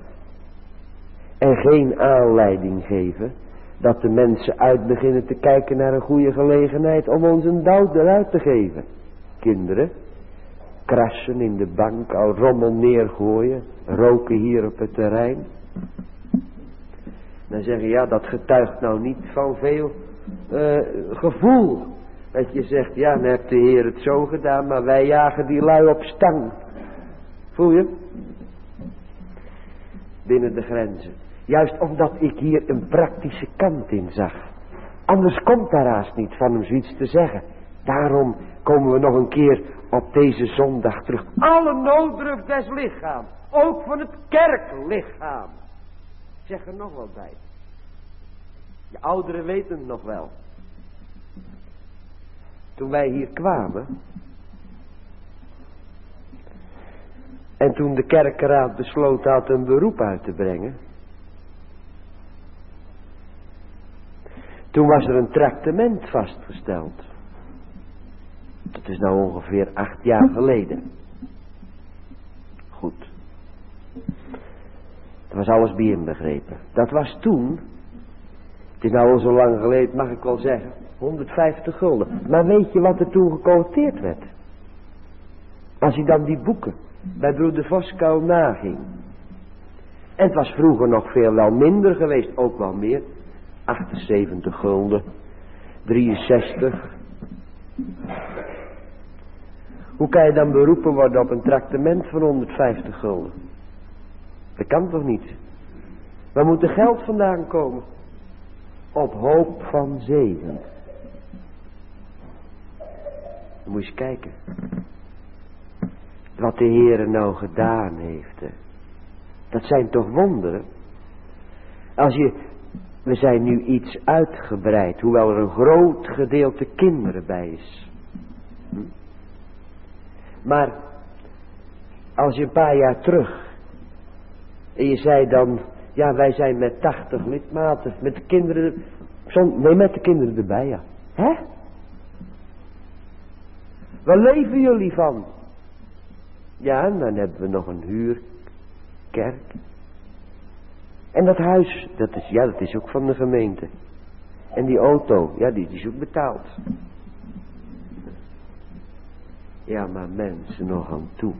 En geen aanleiding geven dat de mensen uit beginnen te kijken naar een goede gelegenheid om ons een douw eruit te geven. Kinderen, krassen in de bank, al rommel neergooien, roken hier op het terrein. Dan zeggen ja, dat getuigt nou niet van veel uh, gevoel. Dat je zegt, ja, dan heeft de Heer het zo gedaan, maar wij jagen die lui op stang. Voel je? Binnen de grenzen. Juist omdat ik hier een praktische kant in zag. Anders komt daar haast niet van hem zoiets te zeggen. Daarom komen we nog een keer op deze zondag terug. Alle nooddruft des lichaam. Ook van het kerklichaam. Ik zeg er nog wat bij. De ouderen weten het nog wel. Toen wij hier kwamen. En toen de kerkenraad besloten had een beroep uit te brengen. Toen was er een traktement vastgesteld. Dat is nou ongeveer acht jaar geleden. Goed. Er was alles bij inbegrepen. Dat was toen, het is nou al zo lang geleden, mag ik wel zeggen, honderdvijftig gulden. Maar weet je wat er toen gequoteerd werd? Als je dan die boeken bij broeder Voskou naging. En het was vroeger nog veel wel minder geweest, ook wel meer. achtenzeventig gulden, drieënzestig. Hoe kan je dan beroepen worden op een traktement van honderdvijftig gulden? Dat kan toch niet? Waar moet er geld vandaan komen? Op hoop van zegen. Dan moet je eens kijken. Wat de Heere nou gedaan heeft. Hè. Dat zijn toch wonderen? Als je... We zijn nu iets uitgebreid, hoewel er een groot gedeelte kinderen bij is. Hm? Maar als je een paar jaar terug en je zei dan, ja wij zijn met tachtig lidmaten, met de kinderen, nee met de kinderen erbij, ja. Hè? Waar leven jullie van? Ja, en dan hebben we nog een huurkerk. En dat huis, dat is, ja, dat is ook van de gemeente. En die auto, ja, die, die is ook betaald. Ja, maar mensen nog aan toe.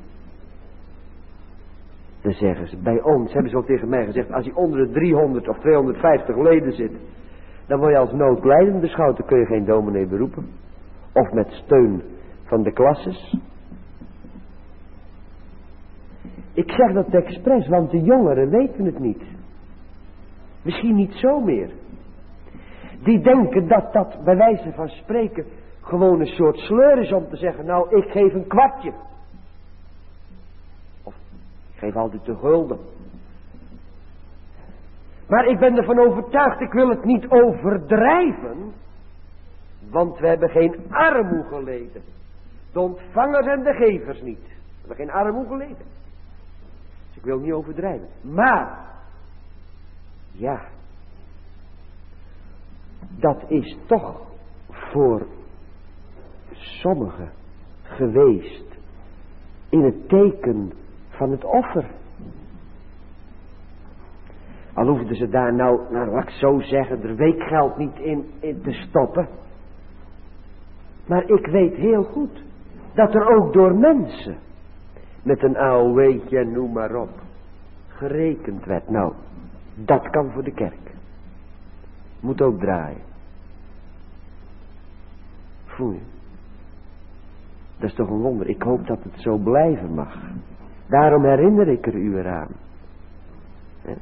Dan zeggen ze, bij ons, hebben ze ook tegen mij gezegd, als je onder de driehonderd of tweehonderdvijftig leden zit, dan word je als noodlijdend beschouwd, dan kun je geen dominee beroepen. Of met steun van de klasses. Ik zeg dat expres, want de jongeren weten het niet. Misschien niet zo meer. Die denken dat dat bij wijze van spreken gewoon een soort sleur is om te zeggen, nou ik geef een kwartje. Of ik geef altijd een gulden. Maar ik ben ervan overtuigd, ik wil het niet overdrijven. Want we hebben geen armoe geleden. De ontvangers en de gevers niet. We hebben geen armoe geleden. Dus ik wil niet overdrijven. Maar, ja, dat is toch voor sommigen geweest in het teken van het offer. Al hoefden ze daar nou, nou laat ik zo zeggen, er weekgeld niet in, in te stoppen. Maar ik weet heel goed dat er ook door mensen met een A O W'tje en noem maar op gerekend werd. Nou, dat kan voor de kerk. Moet ook draaien. Voel je? Dat is toch een wonder. Ik hoop dat het zo blijven mag. Daarom herinner ik er u eraan. He?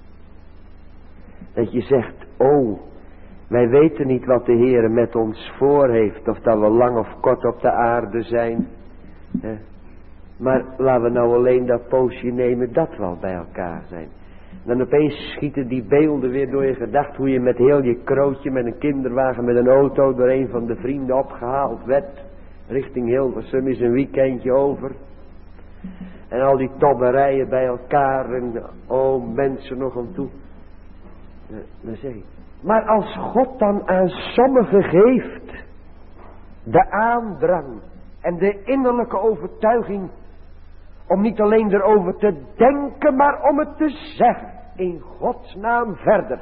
Dat je zegt, oh, wij weten niet wat de Heere met ons voor heeft. Of dat we lang of kort op de aarde zijn. He? Maar laten we nou alleen dat poosje nemen dat we al bij elkaar zijn. Dan opeens schieten die beelden weer door je gedacht. Hoe je met heel je krootje met een kinderwagen met een auto door een van de vrienden opgehaald werd. Richting Hilversum is een weekendje over. En al die tobberijen bij elkaar. En oh mensen nog aan toe. Dan zeg ik. Maar als God dan aan sommigen geeft. De aandrang. En de innerlijke overtuiging. Om niet alleen erover te denken. Maar om het te zeggen. In Gods naam verder.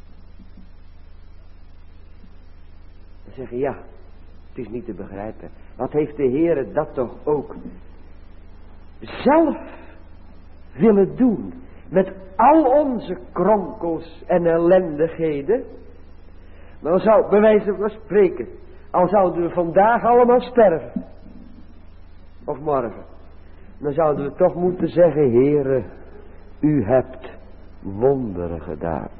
Dan zeg je ja. Het is niet te begrijpen. Wat heeft de Heere dat toch ook zelf willen doen. Met al onze kronkels en ellendigheden. Maar dan zou, bij wijze van spreken, al zouden we vandaag allemaal sterven. Of morgen. Dan zouden we toch moeten zeggen, Heere, u hebt wonderen gedaan.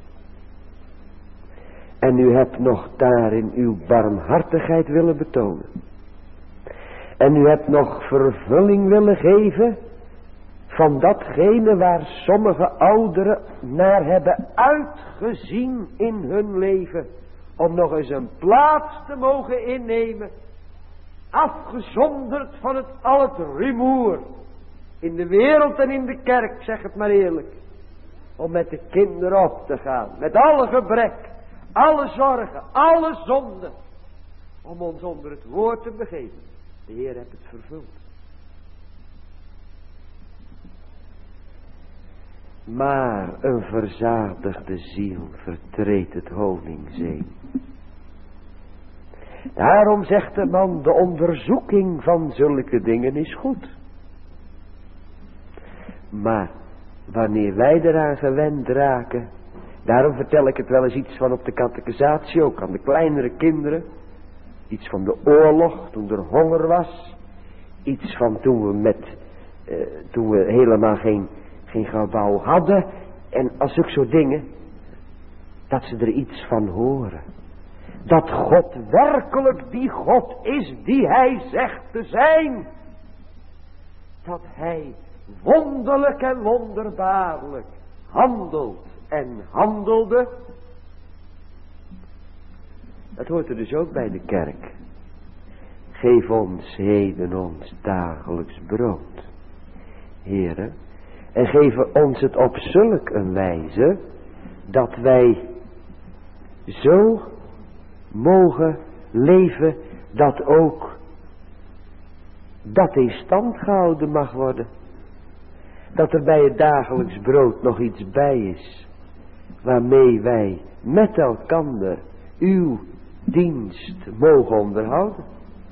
En u hebt nog daarin uw barmhartigheid willen betonen. En u hebt nog vervulling willen geven van datgene waar sommige ouderen naar hebben uitgezien in hun leven. Om nog eens een plaats te mogen innemen. Afgezonderd van het al het rumoer. In de wereld en in de kerk, zeg het maar eerlijk. Om met de kinderen op te gaan. Met alle gebrek. Alle zorgen, alle zonden. Om ons onder het woord te begeven. De Heer heeft het vervuld. Maar een verzadigde ziel vertreedt het honingzee. Daarom zegt de man, de onderzoeking van zulke dingen is goed. Maar wanneer wij eraan gewend raken. Daarom vertel ik het wel eens iets van op de catechisatie, ook aan de kleinere kinderen. Iets van de oorlog, toen er honger was. Iets van toen we met, uh, toen we helemaal geen, geen gebouw hadden. En als ook zo dingen, dat ze er iets van horen. Dat God werkelijk die God is die hij zegt te zijn. Dat hij wonderlijk en wonderbaarlijk handelt en handelde. Dat hoort er dus ook bij de kerk. Geef ons heden ons dagelijks brood, Heere. En geef ons het op zulk een wijze dat wij zo mogen leven dat ook dat in stand gehouden mag worden. Dat er bij het dagelijks brood nog iets bij is. Waarmee wij met elkander uw dienst mogen onderhouden.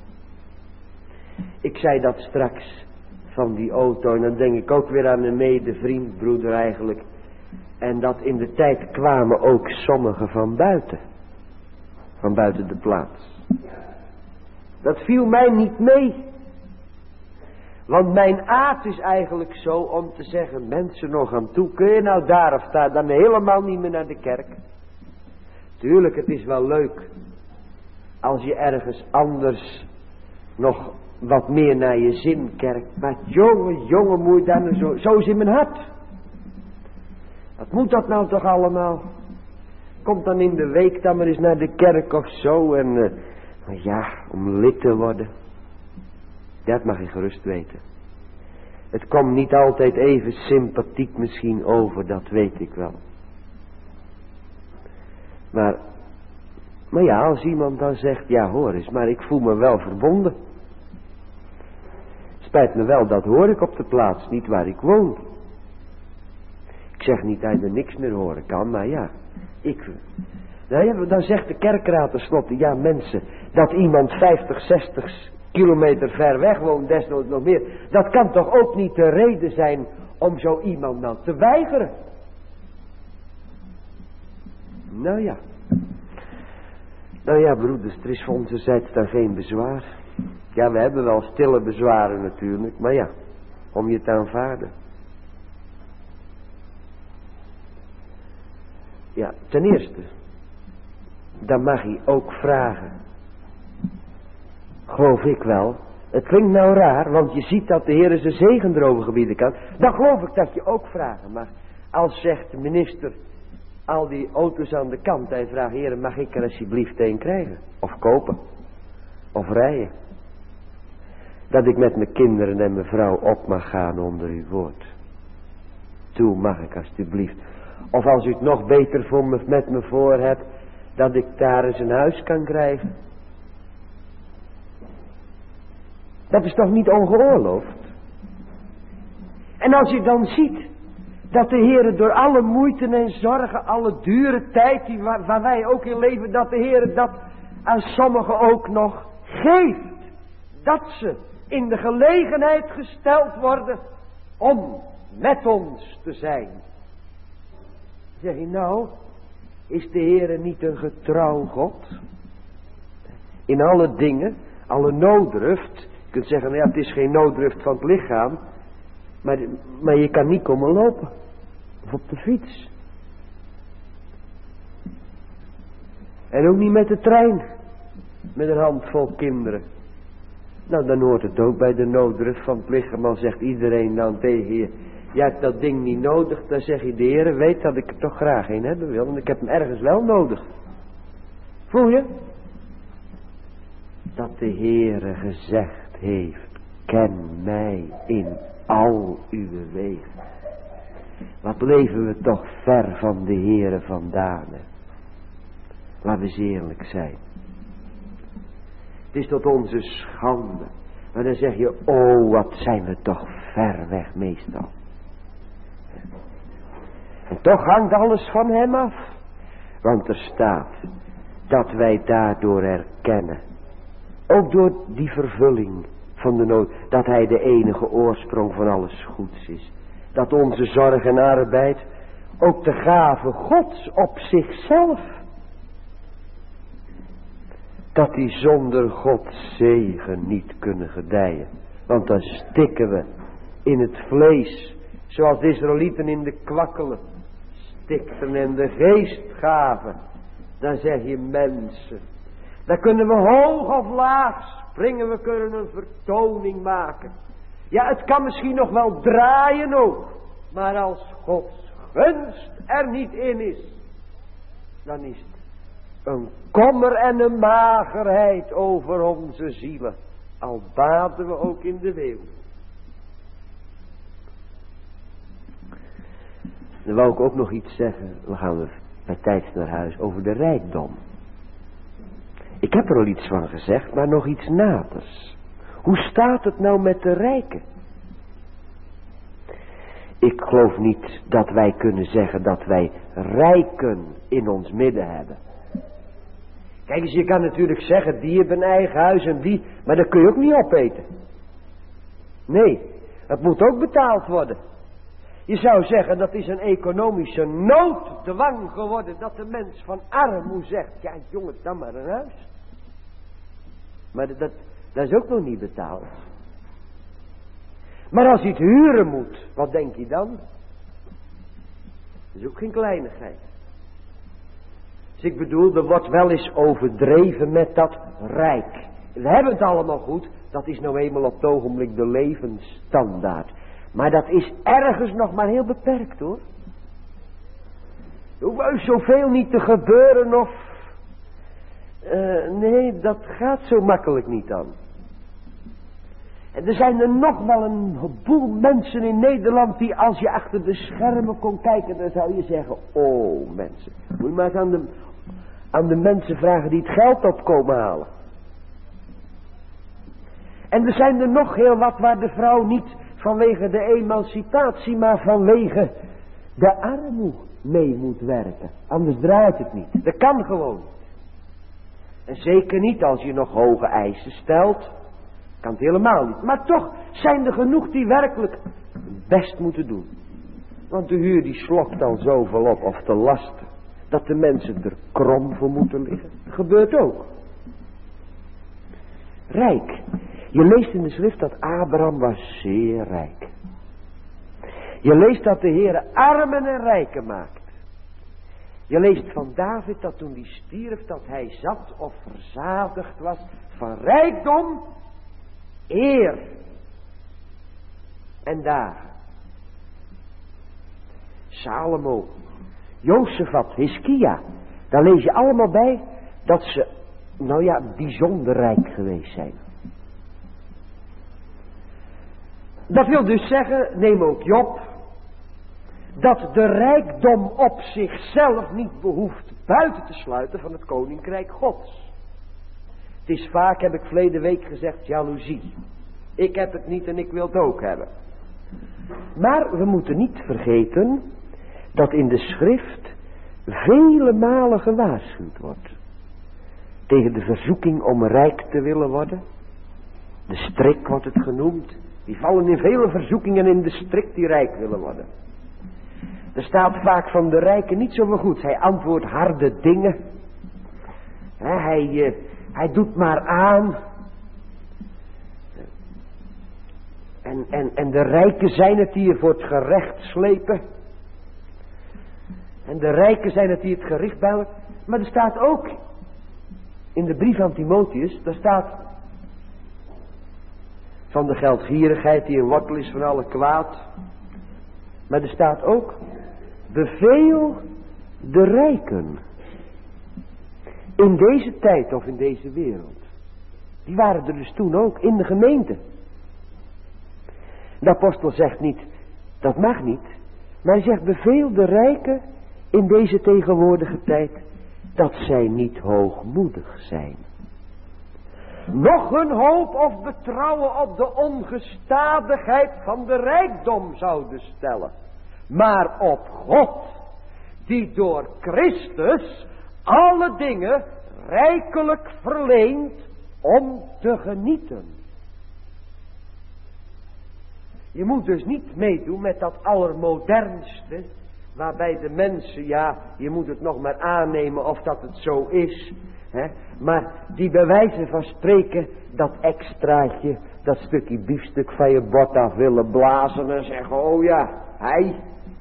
Ik zei dat straks van die auto. En dan denk ik ook weer aan een medevriend, broeder eigenlijk. En dat in de tijd kwamen ook sommigen van buiten. Van buiten de plaats. Dat viel mij niet mee. Want mijn aard is eigenlijk zo om te zeggen, mensen nog aan toe, kun je nou daar of daar, dan helemaal niet meer naar de kerk. Tuurlijk, het is wel leuk als je ergens anders nog wat meer naar je zin kerkt. Maar jongen, jongen, moet je daar nou zo, zo is in mijn hart. Dat Wat moet dat nou toch allemaal? Komt dan in de week dan maar eens naar de kerk of zo en... Uh, maar ja, om lid te worden. Dat mag je gerust weten. Het komt niet altijd even sympathiek misschien over, dat weet ik wel. Maar, maar ja, als iemand dan zegt, ja hoor eens, maar ik voel me wel verbonden. Spijt me wel, dat hoor ik op de plaats, niet waar ik woon. Ik zeg niet dat je er niks meer horen kan, maar ja, ik... Nou ja, dan zegt de kerkraad tenslotte, ja mensen, dat iemand vijftig, zestig kilometer ver weg woont, desnoods nog meer. Dat kan toch ook niet de reden zijn om zo iemand dan te weigeren? Nou ja. Nou ja, broeders, er is van onze zijde dan geen bezwaar. Ja, we hebben wel stille bezwaren natuurlijk, maar ja, om je te aanvaarden. Ja, ten eerste, dan mag hij ook vragen. Geloof ik wel. Het klinkt nou raar, want je ziet dat de Heer zijn zegen erover gebieden kan. Dan geloof ik dat je ook vragen mag. Als zegt de minister, al die auto's aan de kant, hij vraagt, Heer, mag ik er alsjeblieft een krijgen? Of kopen? Of rijden? Dat ik met mijn kinderen en mijn vrouw op mag gaan onder uw woord. Toe mag ik alsjeblieft. Of als u het nog beter voor me, met me voor hebt, dat ik daar eens een huis kan krijgen. Dat is toch niet ongeoorloofd? En als u dan ziet dat de Heer door alle moeite en zorgen, alle dure tijd die waar, waar wij ook in leven, dat de Heer dat aan sommigen ook nog geeft. Dat ze in de gelegenheid gesteld worden om met ons te zijn. Zeg je nou, is de Heer niet een getrouw God? In alle dingen, alle nooddruft. Je kunt zeggen, nou ja, het is geen nooddruft van het lichaam. Maar, maar je kan niet komen lopen. Of op de fiets. En ook niet met de trein. Met een handvol kinderen. Nou, dan hoort het ook bij de nooddruft van het lichaam. Dan zegt iedereen dan tegen je, je hebt dat ding niet nodig. Dan zeg je, de Heer weet dat ik er toch graag een hebben wil. Want ik heb hem ergens wel nodig. Voel je? Dat de Heere gezegd heeft, ken mij in al uw wegen. Wat leven we toch ver van de Heere vandaan. Hè? Laten we eens eerlijk zijn. Het is tot onze schande. Maar dan zeg je, oh wat zijn we toch ver weg meestal. En toch hangt alles van hem af. Want er staat dat wij daardoor erkennen. Ook door die vervulling van de nood. Dat hij de enige oorsprong van alles goeds is. Dat onze zorg en arbeid ook de gave Gods op zichzelf. Dat die zonder Gods zegen niet kunnen gedijen. Want dan stikken we in het vlees. Zoals de Israëlieten in de kwakkelen stikten en de geest gaven. Dan zeg je mensen. Dan kunnen we hoog of laag springen. We kunnen een vertoning maken. Ja, het kan misschien nog wel draaien ook. Maar als Gods gunst er niet in is. Dan is het een kommer en een magerheid over onze zielen. Al baden we ook in de weeuw. Dan wou ik ook nog iets zeggen. Dan gaan we bij tijds naar huis over de rijkdom. Ik heb er al iets van gezegd, maar nog iets naders. Hoe staat het nou met de rijken? Ik geloof niet dat wij kunnen zeggen dat wij rijken in ons midden hebben. Kijk eens, je kan natuurlijk zeggen, die hebben een eigen huis en die, maar dat kun je ook niet opeten. Nee, het moet ook betaald worden. Je zou zeggen, dat is een economische nooddwang geworden, dat de mens van armoe zegt, ja jongen, dan maar een huis. Maar dat, dat is ook nog niet betaald. Maar als je het huren moet, wat denk je dan? Dat is ook geen kleinigheid. Dus ik bedoel, er wordt wel eens overdreven met dat rijk. We hebben het allemaal goed, dat is nou eenmaal op het ogenblik de levensstandaard. Maar dat is ergens nog maar heel beperkt hoor. Er hoeft zoveel niet te gebeuren of... Uh, nee, dat gaat zo makkelijk niet dan. En er zijn er nog wel een boel mensen in Nederland die als je achter de schermen kon kijken, dan zou je zeggen, oh mensen. Moet je maar eens aan de, aan de mensen vragen die het geld op komen halen. En er zijn er nog heel wat waar de vrouw niet vanwege de emancipatie, maar vanwege de armoede mee moet werken. Anders draait het niet. Dat kan gewoon niet. En zeker niet als je nog hoge eisen stelt. Kan het helemaal niet. Maar toch zijn er genoeg die werkelijk hun best moeten doen. Want de huur die slokt al zoveel op, of de lasten, dat de mensen er krom voor moeten liggen. Dat gebeurt ook. Rijk. Je leest in de schrift dat Abraham was zeer rijk. Je leest dat de Heere armen en rijken maakt. Je leest van David dat toen hij stierf, dat hij zat of verzadigd was van rijkdom, eer en dagen. Salomo, Jozefat, Hiskia, daar lees je allemaal bij dat ze, nou ja, bijzonder rijk geweest zijn. Dat wil dus zeggen, neem ook Job, dat de rijkdom op zichzelf niet behoeft buiten te sluiten van het koninkrijk Gods. Het is vaak, heb ik verleden week gezegd, jaloezie. Ik heb het niet en ik wil het ook hebben. Maar we moeten niet vergeten dat in de schrift vele malen gewaarschuwd wordt. Tegen de verzoeking om rijk te willen worden. De strik wordt het genoemd. Die vallen in vele verzoekingen in de strik die rijk willen worden. Er staat vaak van de rijken niet zoveel goed. Hij antwoordt harde dingen. He, hij, uh, hij doet maar aan. En, en, en de rijken zijn het die er voor het gerecht slepen. En de rijken zijn het die het gericht bouwen. Maar er staat ook in de brief aan Timotheus, daar staat van de geldgierigheid die een wortel is van alle kwaad. Maar er staat ook, beveel de rijken in deze tijd of in deze wereld. Die waren er dus toen ook in de gemeente. De apostel zegt niet, dat mag niet. Maar hij zegt, beveel de rijken in deze tegenwoordige tijd dat zij niet hoogmoedig zijn. Nog een hoop of betrouwen op de ongestadigheid van de rijkdom zouden stellen. Maar op God, die door Christus alle dingen rijkelijk verleent om te genieten. Je moet dus niet meedoen met dat allermodernste, waarbij de mensen, ja, je moet het nog maar aannemen of dat het zo is. Hè? Maar die bij wijze van spreken dat extraatje, dat stukje biefstuk van je bord af willen blazen en zeggen, oh ja, hij.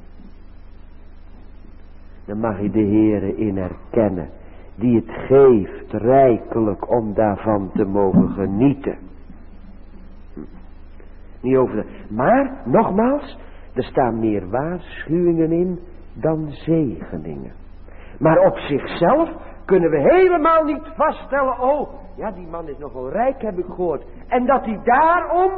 Dan mag je de Heere in erkennen, die het geeft rijkelijk om daarvan te mogen genieten. Hm. Niet over de... Maar, nogmaals, er staan meer waarschuwingen in dan zegeningen. Maar op zichzelf kunnen we helemaal niet vaststellen, oh, ja, die man is nogal rijk, heb ik gehoord. En dat hij daarom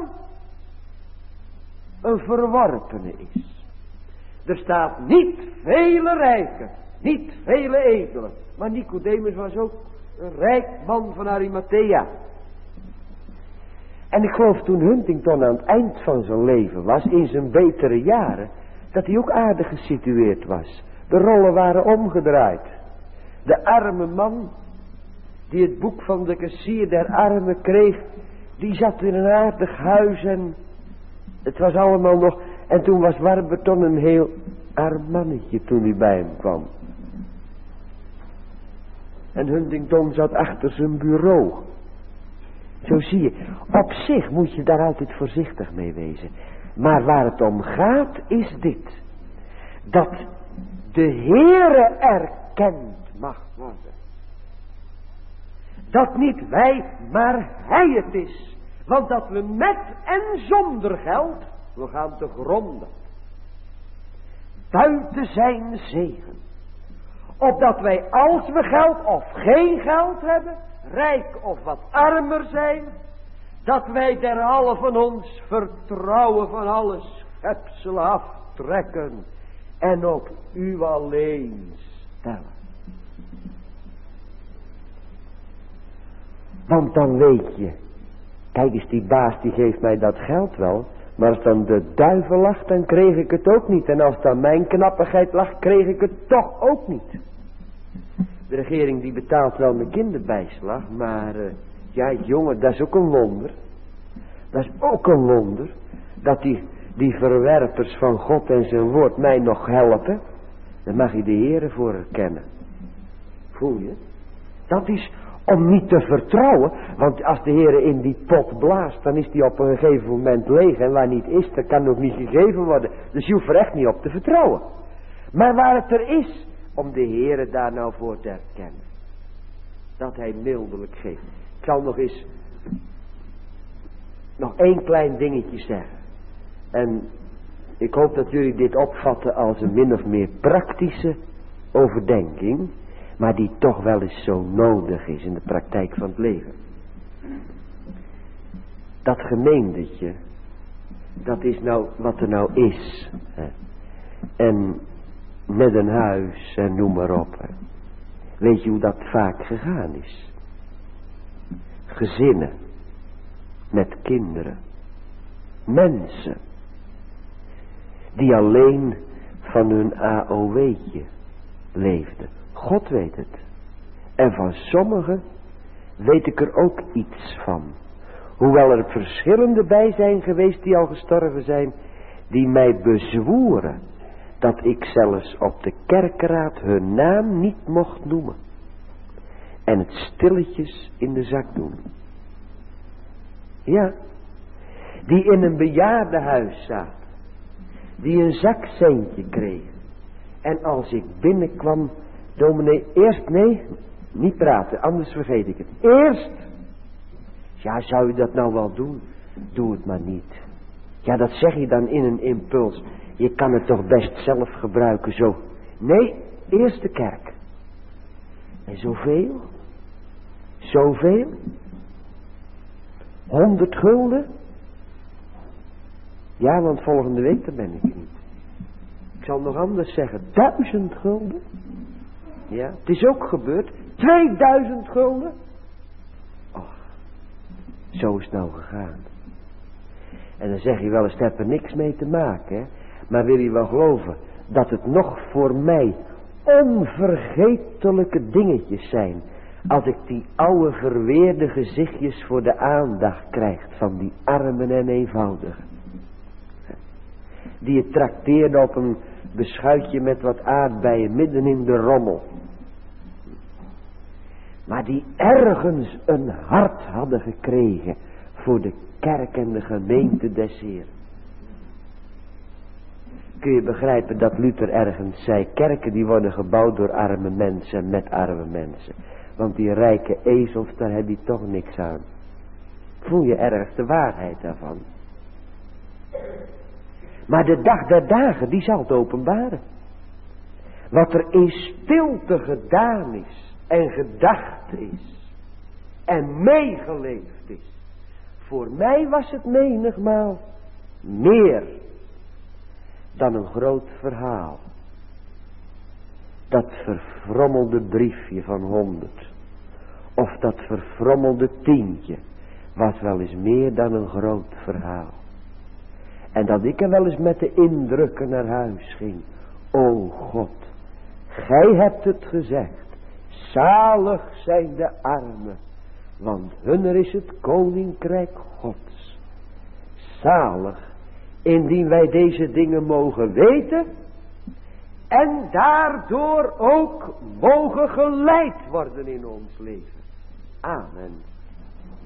een verworpene is. Er staat niet vele rijken, niet vele edelen. Maar Nicodemus was ook een rijk man van Arimathea. En ik geloof toen Huntington aan het eind van zijn leven was, in zijn betere jaren, dat hij ook aardig gesitueerd was. De rollen waren omgedraaid. De arme man, die het boek van de kassier der armen kreeg, die zat in een aardig huis en het was allemaal nog... En toen was Warburton een heel arm mannetje toen hij bij hem kwam. En Huntington zat achter zijn bureau. Zo zie je, op zich moet je daar altijd voorzichtig mee wezen. Maar waar het om gaat is dit. Dat de Heere erkend mag worden. Dat niet wij, maar Hij het is. Want dat we met en zonder geld, we gaan te gronden. Buiten zijn zegen. Opdat wij, als we geld of geen geld hebben, rijk of wat armer zijn, dat wij derhalve van ons vertrouwen van alle schepselen aftrekken en op u alleen stellen. Want dan weet je, kijk eens, die baas die geeft mij dat geld wel, maar als dan de duivel lag, dan kreeg ik het ook niet. En als dan mijn knappigheid lag, kreeg ik het toch ook niet. De regering die betaalt wel mijn kinderbijslag, maar uh, ja jongen, dat is ook een wonder. Dat is ook een wonder, dat die, die verwerpers van God en zijn woord mij nog helpen. Daar mag je de Heere voor erkennen. Voel je? Dat is om niet te vertrouwen, want als de Heere in die pot blaast, dan is die op een gegeven moment leeg. En waar niet is, dat kan ook niet gegeven worden. Dus je hoeft er echt niet op te vertrouwen. Maar waar het er is, om de Heere daar nou voor te erkennen. Dat hij mildelijk geeft. Ik zal nog eens nog één klein dingetje zeggen. En ik hoop dat jullie dit opvatten als een min of meer praktische overdenking, maar die toch wel eens zo nodig is in de praktijk van het leven. Dat gemeentetje, dat is nou wat er nou is. Hè. En met een huis en noem maar op. Hè. Weet je hoe dat vaak gegaan is? Gezinnen. Met kinderen. Mensen. Die alleen van hun A O W'tje leefden. God weet het. En van sommigen weet ik er ook iets van. Hoewel er verschillende bij zijn geweest die al gestorven zijn, die mij bezwoeren dat ik zelfs op de kerkraad hun naam niet mocht noemen. En het stilletjes in de zak doen. Ja, die in een bejaardenhuis zaten. Die een zakcentje kregen. En als ik binnenkwam, dominee, eerst, nee, niet praten, anders vergeet ik het. Eerst, ja, zou je dat nou wel doen? Doe het maar niet. Ja, dat zeg je dan in een impuls. Je kan het toch best zelf gebruiken zo. Nee, eerst de kerk. En zoveel? Zoveel? Honderd gulden? Ja, want volgende week daar ben ik niet. Ik zal nog anders zeggen. Duizend gulden? Ja, het is ook gebeurd. Tweeduizend gulden? Och, zo is het nou gegaan. En dan zeg je wel eens, het heeft er niks mee te maken, hè. Maar wil je wel geloven dat het nog voor mij onvergetelijke dingetjes zijn, als ik die oude verweerde gezichtjes voor de aandacht krijg van die armen en eenvoudigen. Die je trakteerde op een beschuitje met wat aardbeien midden in de rommel. Maar die ergens een hart hadden gekregen voor de kerk en de gemeente des Heeren. Kun je begrijpen dat Luther ergens zei, kerken die worden gebouwd door arme mensen met arme mensen. Want die rijke ezels, daar heb je toch niks aan. Voel je ergens de waarheid daarvan? Maar de dag der dagen, die zal het openbaren. Wat er in stilte gedaan is en gedacht is en meegeleefd is. Voor mij was het menigmaal meer dan een groot verhaal. Dat verfrommelde briefje van honderd. Of dat verfrommelde tientje. Was wel eens meer dan een groot verhaal. En dat ik er wel eens met de indrukken naar huis ging. O God, gij hebt het gezegd. Zalig zijn de armen. Want hunner is het koninkrijk Gods. Zalig. Indien wij deze dingen mogen weten. En daardoor ook mogen geleid worden in ons leven. Amen.